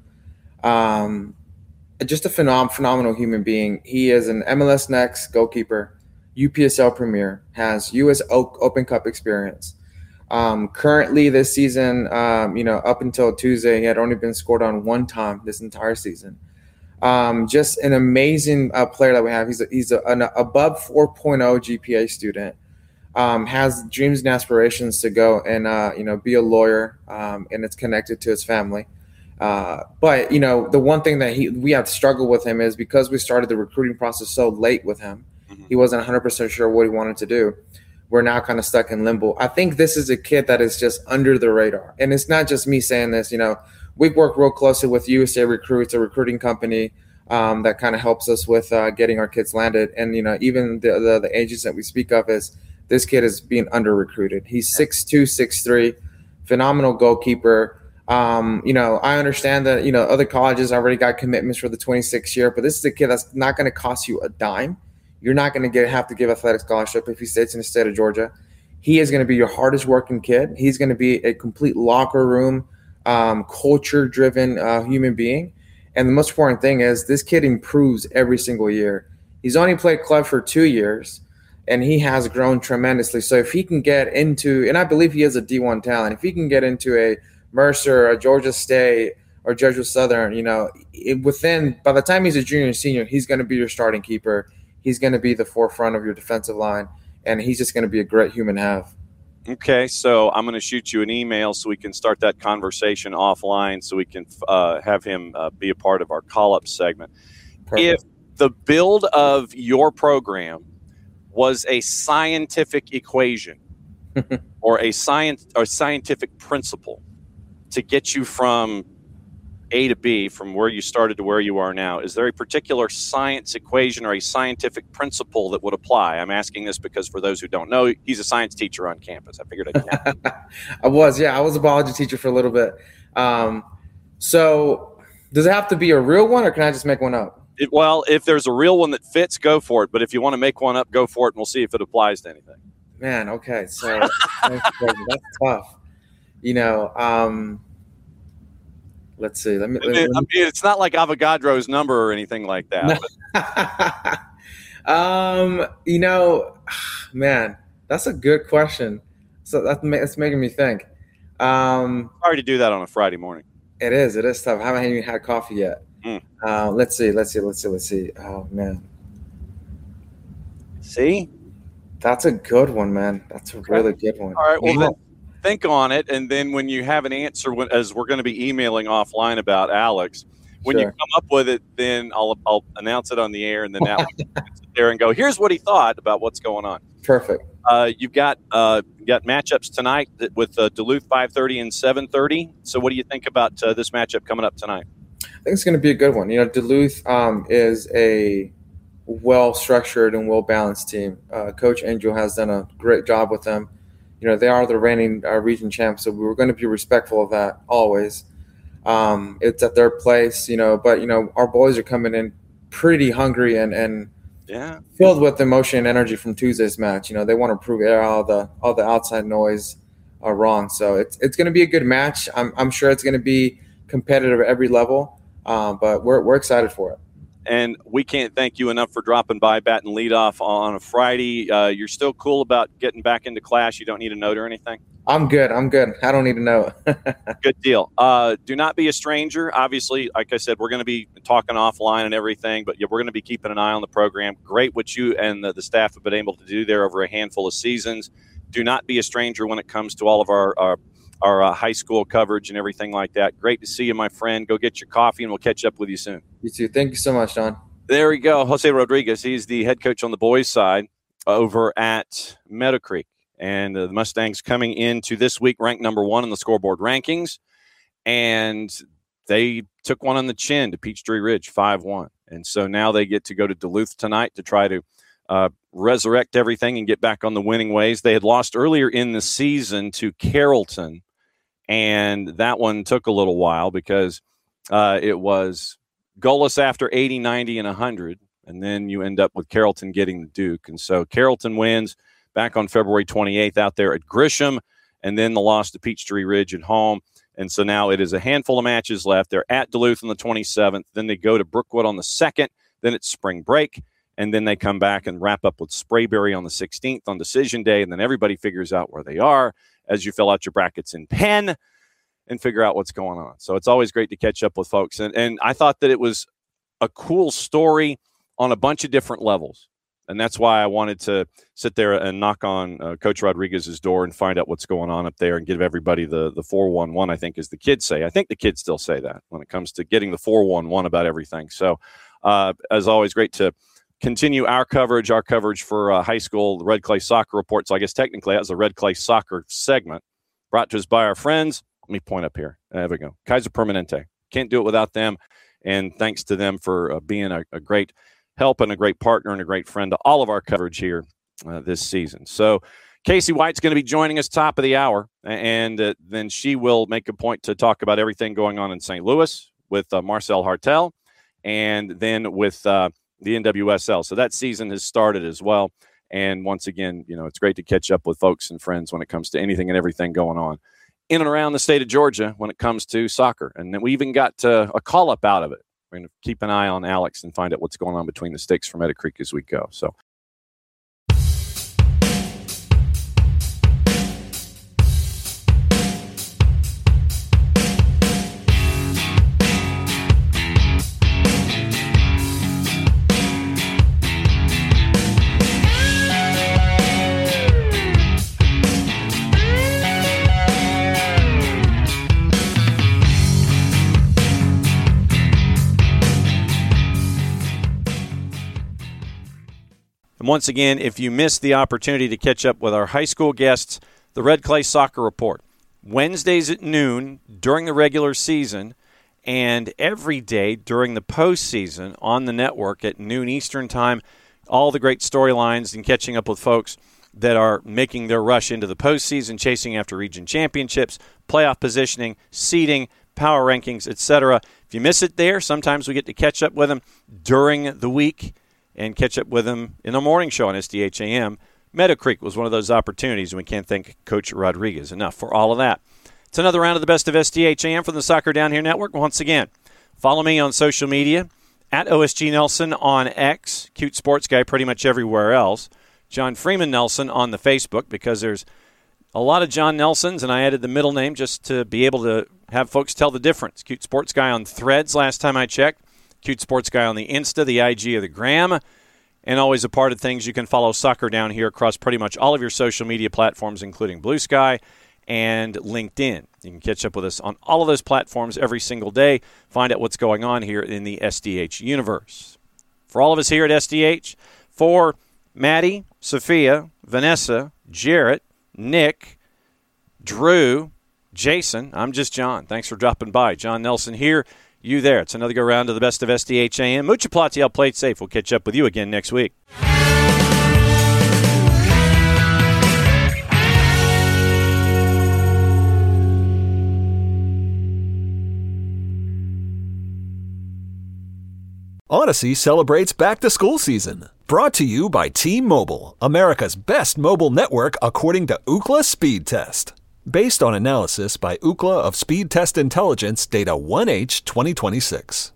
Um, just a phenom- phenomenal human being. He is an M L S Next goalkeeper, U P S L Premier, has U S o- Open Cup experience. Um, currently this season, um, you know, up until Tuesday, he had only been scored on one time this entire season. Um, just an amazing uh, player that we have. He's a, he's a, an above four point oh G P A student. Um, has dreams and aspirations to go and, uh, you know, be a lawyer, um, and it's connected to his family. Uh, but, you know, the one thing that he we have struggled with him is because we started the recruiting process so late with him, mm-hmm. he wasn't one hundred percent sure what he wanted to do. We're now kind of stuck in limbo. I think this is a kid that is just under the radar. And it's not just me saying this. You know, we've worked real closely with U S A Recruits, a recruiting company um, that kind of helps us with uh, getting our kids landed. And, you know, even the, the, the ages that we speak of is – this kid is being under-recruited. He's six two, six three, phenomenal goalkeeper. Um, you know, I understand that, you know, other colleges already got commitments for the twenty-six year, but this is a kid that's not going to cost you a dime. You're not going to get have to give athletic scholarship if he stays in the state of Georgia. He is going to be your hardest working kid. He's going to be a complete locker room, um, culture-driven uh, human being. And the most important thing is this kid improves every single year. He's only played club for two years. And he has grown tremendously. So if he can get into, and I believe he is a D one talent, if he can get into a Mercer, a Georgia State, or Georgia Southern, you know, it, within, by the time he's a junior and senior, he's going to be your starting keeper. He's going to be the forefront of your defensive line, and he's just going to be a great human to have. Okay, so I'm going to shoot you an email so we can start that conversation offline so we can uh, have him uh, be a part of our call-up segment. Perfect. If the build of your program was a scientific equation or a science or scientific principle to get you from A to B, from where you started to where you are now, is there a particular science equation or a scientific principle that would apply? I'm asking this because for those who don't know, he's a science teacher on campus. I figured I'd I was, yeah. I was a biology teacher for a little bit. Um, so does it have to be a real one, or can I just make one up? It, well, if there's a real one that fits, go for it. But if you want to make one up, go for it, and we'll see if it applies to anything. Man, okay. So that's tough. You know, um, let's see. Let me. I mean, let me I mean, it's not like Avogadro's number or anything like that. um, you know, man, that's a good question. So that's, that's making me think. Um, Sorry to do that on a Friday morning. It is. It is tough. I haven't even had coffee yet. Mm. Uh, let's see. Let's see. Let's see. Let's see. Oh man. See, that's a good one, man. That's a okay. really good one. All right. Well, then think on it, and then when you have an answer, when, as we're going to be emailing offline about Alex, when sure. you come up with it, then I'll I'll announce it on the air, and then Alex can sit there and go, "Here's what he thought about what's going on." Perfect. Uh, you've got uh, you got matchups tonight with uh, Duluth five thirty and seven thirty. So what do you think about uh, this matchup coming up tonight? I think it's going to be a good one. You know, Duluth um, is a well-structured and well-balanced team. Uh, Coach Angel has done a great job with them. You know, they are the reigning uh, region champs, so we're going to be respectful of that always. Um, it's at their place, you know, but, you know, our boys are coming in pretty hungry and, and yeah, filled with emotion and energy from Tuesday's match. You know, they want to prove all the all the outside noise are wrong. So it's it's going to be a good match. I'm I'm sure it's going to be competitive at every level, uh, but we're we're excited for it. And we can't thank you enough for dropping by, batting leadoff on a Friday. Uh, you're still cool about getting back into class. You don't need a note or anything? I'm good. I'm good. I don't need a note. Good deal. Uh, do not be a stranger. Obviously, like I said, we're going to be talking offline and everything, but yeah, we're going to be keeping an eye on the program. Great what you and the, the staff have been able to do there over a handful of seasons. Do not be a stranger when it comes to all of our, our our uh, high school coverage and everything like that. Great to see you, my friend. Go get your coffee, and we'll catch up with you soon. You too. Thank you so much, Don. There we go. Jose Rodriguez. He's the head coach on the boys' side over at Meadow Creek. And uh, the Mustangs coming into this week ranked number one in the scoreboard rankings. And they took one on the chin to Peachtree Ridge, five one. And so now they get to go to Duluth tonight to try to uh, resurrect everything and get back on the winning ways. They had lost earlier in the season to Carrollton. And that one took a little while because uh, it was goalless after eighty, ninety, and one hundred. And then you end up with Carrollton getting the Duke. And so Carrollton wins back on February twenty-eighth out there at Grisham, and then the loss to Peachtree Ridge at home. And so now it is a handful of matches left. They're at Duluth on the twenty-seventh. Then they go to Brookwood on the second. Then it's spring break. And then they come back and wrap up with Sprayberry on the sixteenth on decision day. And then everybody figures out where they are as you fill out your brackets in pen and figure out what's going on. So it's always great to catch up with folks. And, and I thought that it was a cool story on a bunch of different levels. And that's why I wanted to sit there and knock on uh, Coach Rodriguez's door and find out what's going on up there and give everybody the the four one one, I think, as the kids say. I think the kids still say that when it comes to getting the four one one about everything. So, uh, as always, great to continue our coverage, our coverage for uh, high school, the Red Clay Soccer Report. So I guess technically that was a Red Clay Soccer segment brought to us by our friends. Let me point up here. There we go. Kaiser Permanente. Can't do it without them. And thanks to them for uh, being a, a great help and a great partner and a great friend to all of our coverage here uh, this season. So Casey White's going to be joining us top of the hour, and uh, then she will make a point to talk about everything going on in Saint Louis with uh, Marcel Hartel, and then with uh, the N W S L. So that season has started as well. And once again, you know, it's great to catch up with folks and friends when it comes to anything and everything going on in and around the state of Georgia when it comes to soccer. And then we even got uh, a call-up out of it. We're going to keep an eye on Alex and find out what's going on between the sticks from Meadow Creek as we go. So. And once again, if you missed the opportunity to catch up with our high school guests, the Red Clay Soccer Report, Wednesdays at noon during the regular season and every day during the postseason on the network at noon Eastern time, all the great storylines and catching up with folks that are making their rush into the postseason, chasing after region championships, playoff positioning, seeding, power rankings, et cetera. If you miss it there, sometimes we get to catch up with them during the week and catch up with them in the morning show on S D H A M. Meadow Creek was one of those opportunities, and we can't thank Coach Rodriguez enough for all of that. It's another round of the best of S D H A M from the Soccer Down Here Network. Once again, follow me on social media, at O S G Nelson on X, Cute Sports Guy pretty much everywhere else, John Freeman Nelson on the Facebook, because there's a lot of John Nelsons, and I added the middle name just to be able to have folks tell the difference. Cute Sports Guy on Threads last time I checked. Cute Sports Guy on the Insta, the I G, or the Gram. And always a part of things, you can follow Soccer Down Here across pretty much all of your social media platforms, including Blue Sky and LinkedIn. You can catch up with us on all of those platforms every single day. Find out what's going on here in the S D H universe. For all of us here at S D H, for Maddie, Sophia, Vanessa, Jarrett, Nick, Drew, Jason. I'm just John. Thanks for dropping by. John Nelson here, you there. It's another go round of the best of S D H A M. Mucha Platiel, play it safe. We'll catch up with you again next week. Odyssey celebrates back-to-school season. Brought to you by T-Mobile, America's best mobile network according to Ookla Speed Test. Based on analysis by Ookla of Speed Test Intelligence Data one H twenty twenty-six.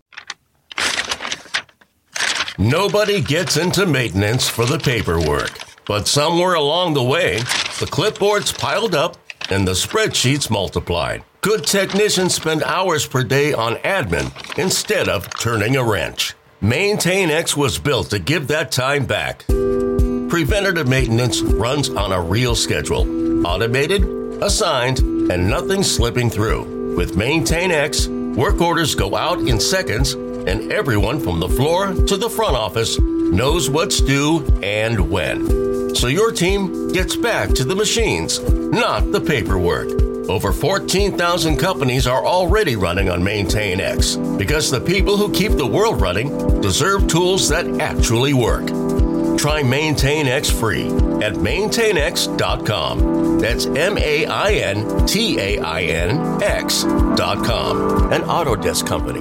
Nobody gets into maintenance for the paperwork, but somewhere along the way, the clipboards piled up and the spreadsheets multiplied. Good technicians spend hours per day on admin instead of turning a wrench. MaintainX was built to give that time back. Preventative maintenance runs on a real schedule, automated, assigned, and nothing slipping through. With MaintainX, work orders go out in seconds, and everyone from the floor to the front office knows what's due and when. So your team gets back to the machines, not the paperwork. Over fourteen thousand companies are already running on MaintainX because the people who keep the world running deserve tools that actually work. Try MaintainX free at maintain x dot com. That's M A I N T A I N X dot com. An Autodesk company.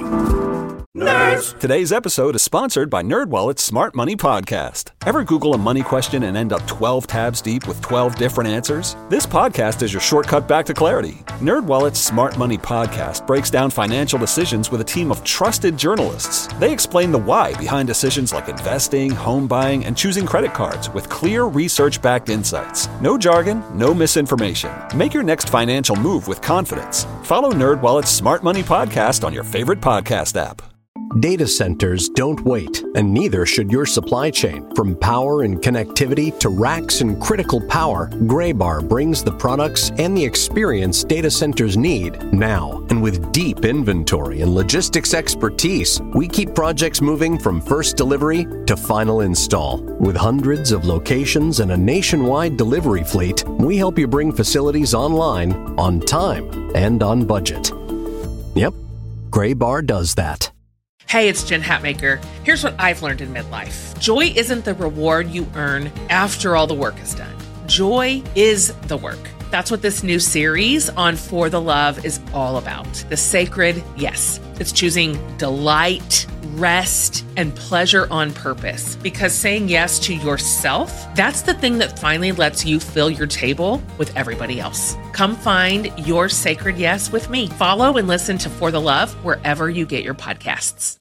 Nerds! Today's episode is sponsored by NerdWallet's Smart Money Podcast. Ever Google a money question and end up twelve tabs deep with twelve different answers? This podcast is your shortcut back to clarity. NerdWallet's Smart Money Podcast breaks down financial decisions with a team of trusted journalists. They explain the why behind decisions like investing, home buying, and choosing credit cards with clear research-backed insights. No jargon, no misinformation. Make your next financial move with confidence. Follow NerdWallet's Smart Money Podcast on your favorite podcast app. Data centers don't wait, and neither should your supply chain. From power and connectivity to racks and critical power, Graybar brings the products and the experience data centers need now. And with deep inventory and logistics expertise, we keep projects moving from first delivery to final install. With hundreds of locations and a nationwide delivery fleet, we help you bring facilities online, on time, and on budget. Yep, Graybar does that. Hey, it's Jen Hatmaker. Here's what I've learned in midlife. Joy isn't the reward you earn after all the work is done. Joy is the work. That's what this new series on For the Love is all about. The sacred yes. It's choosing delight, rest, and pleasure on purpose. Because saying yes to yourself, that's the thing that finally lets you fill your table with everybody else. Come find your sacred yes with me. Follow and listen to For the Love wherever you get your podcasts.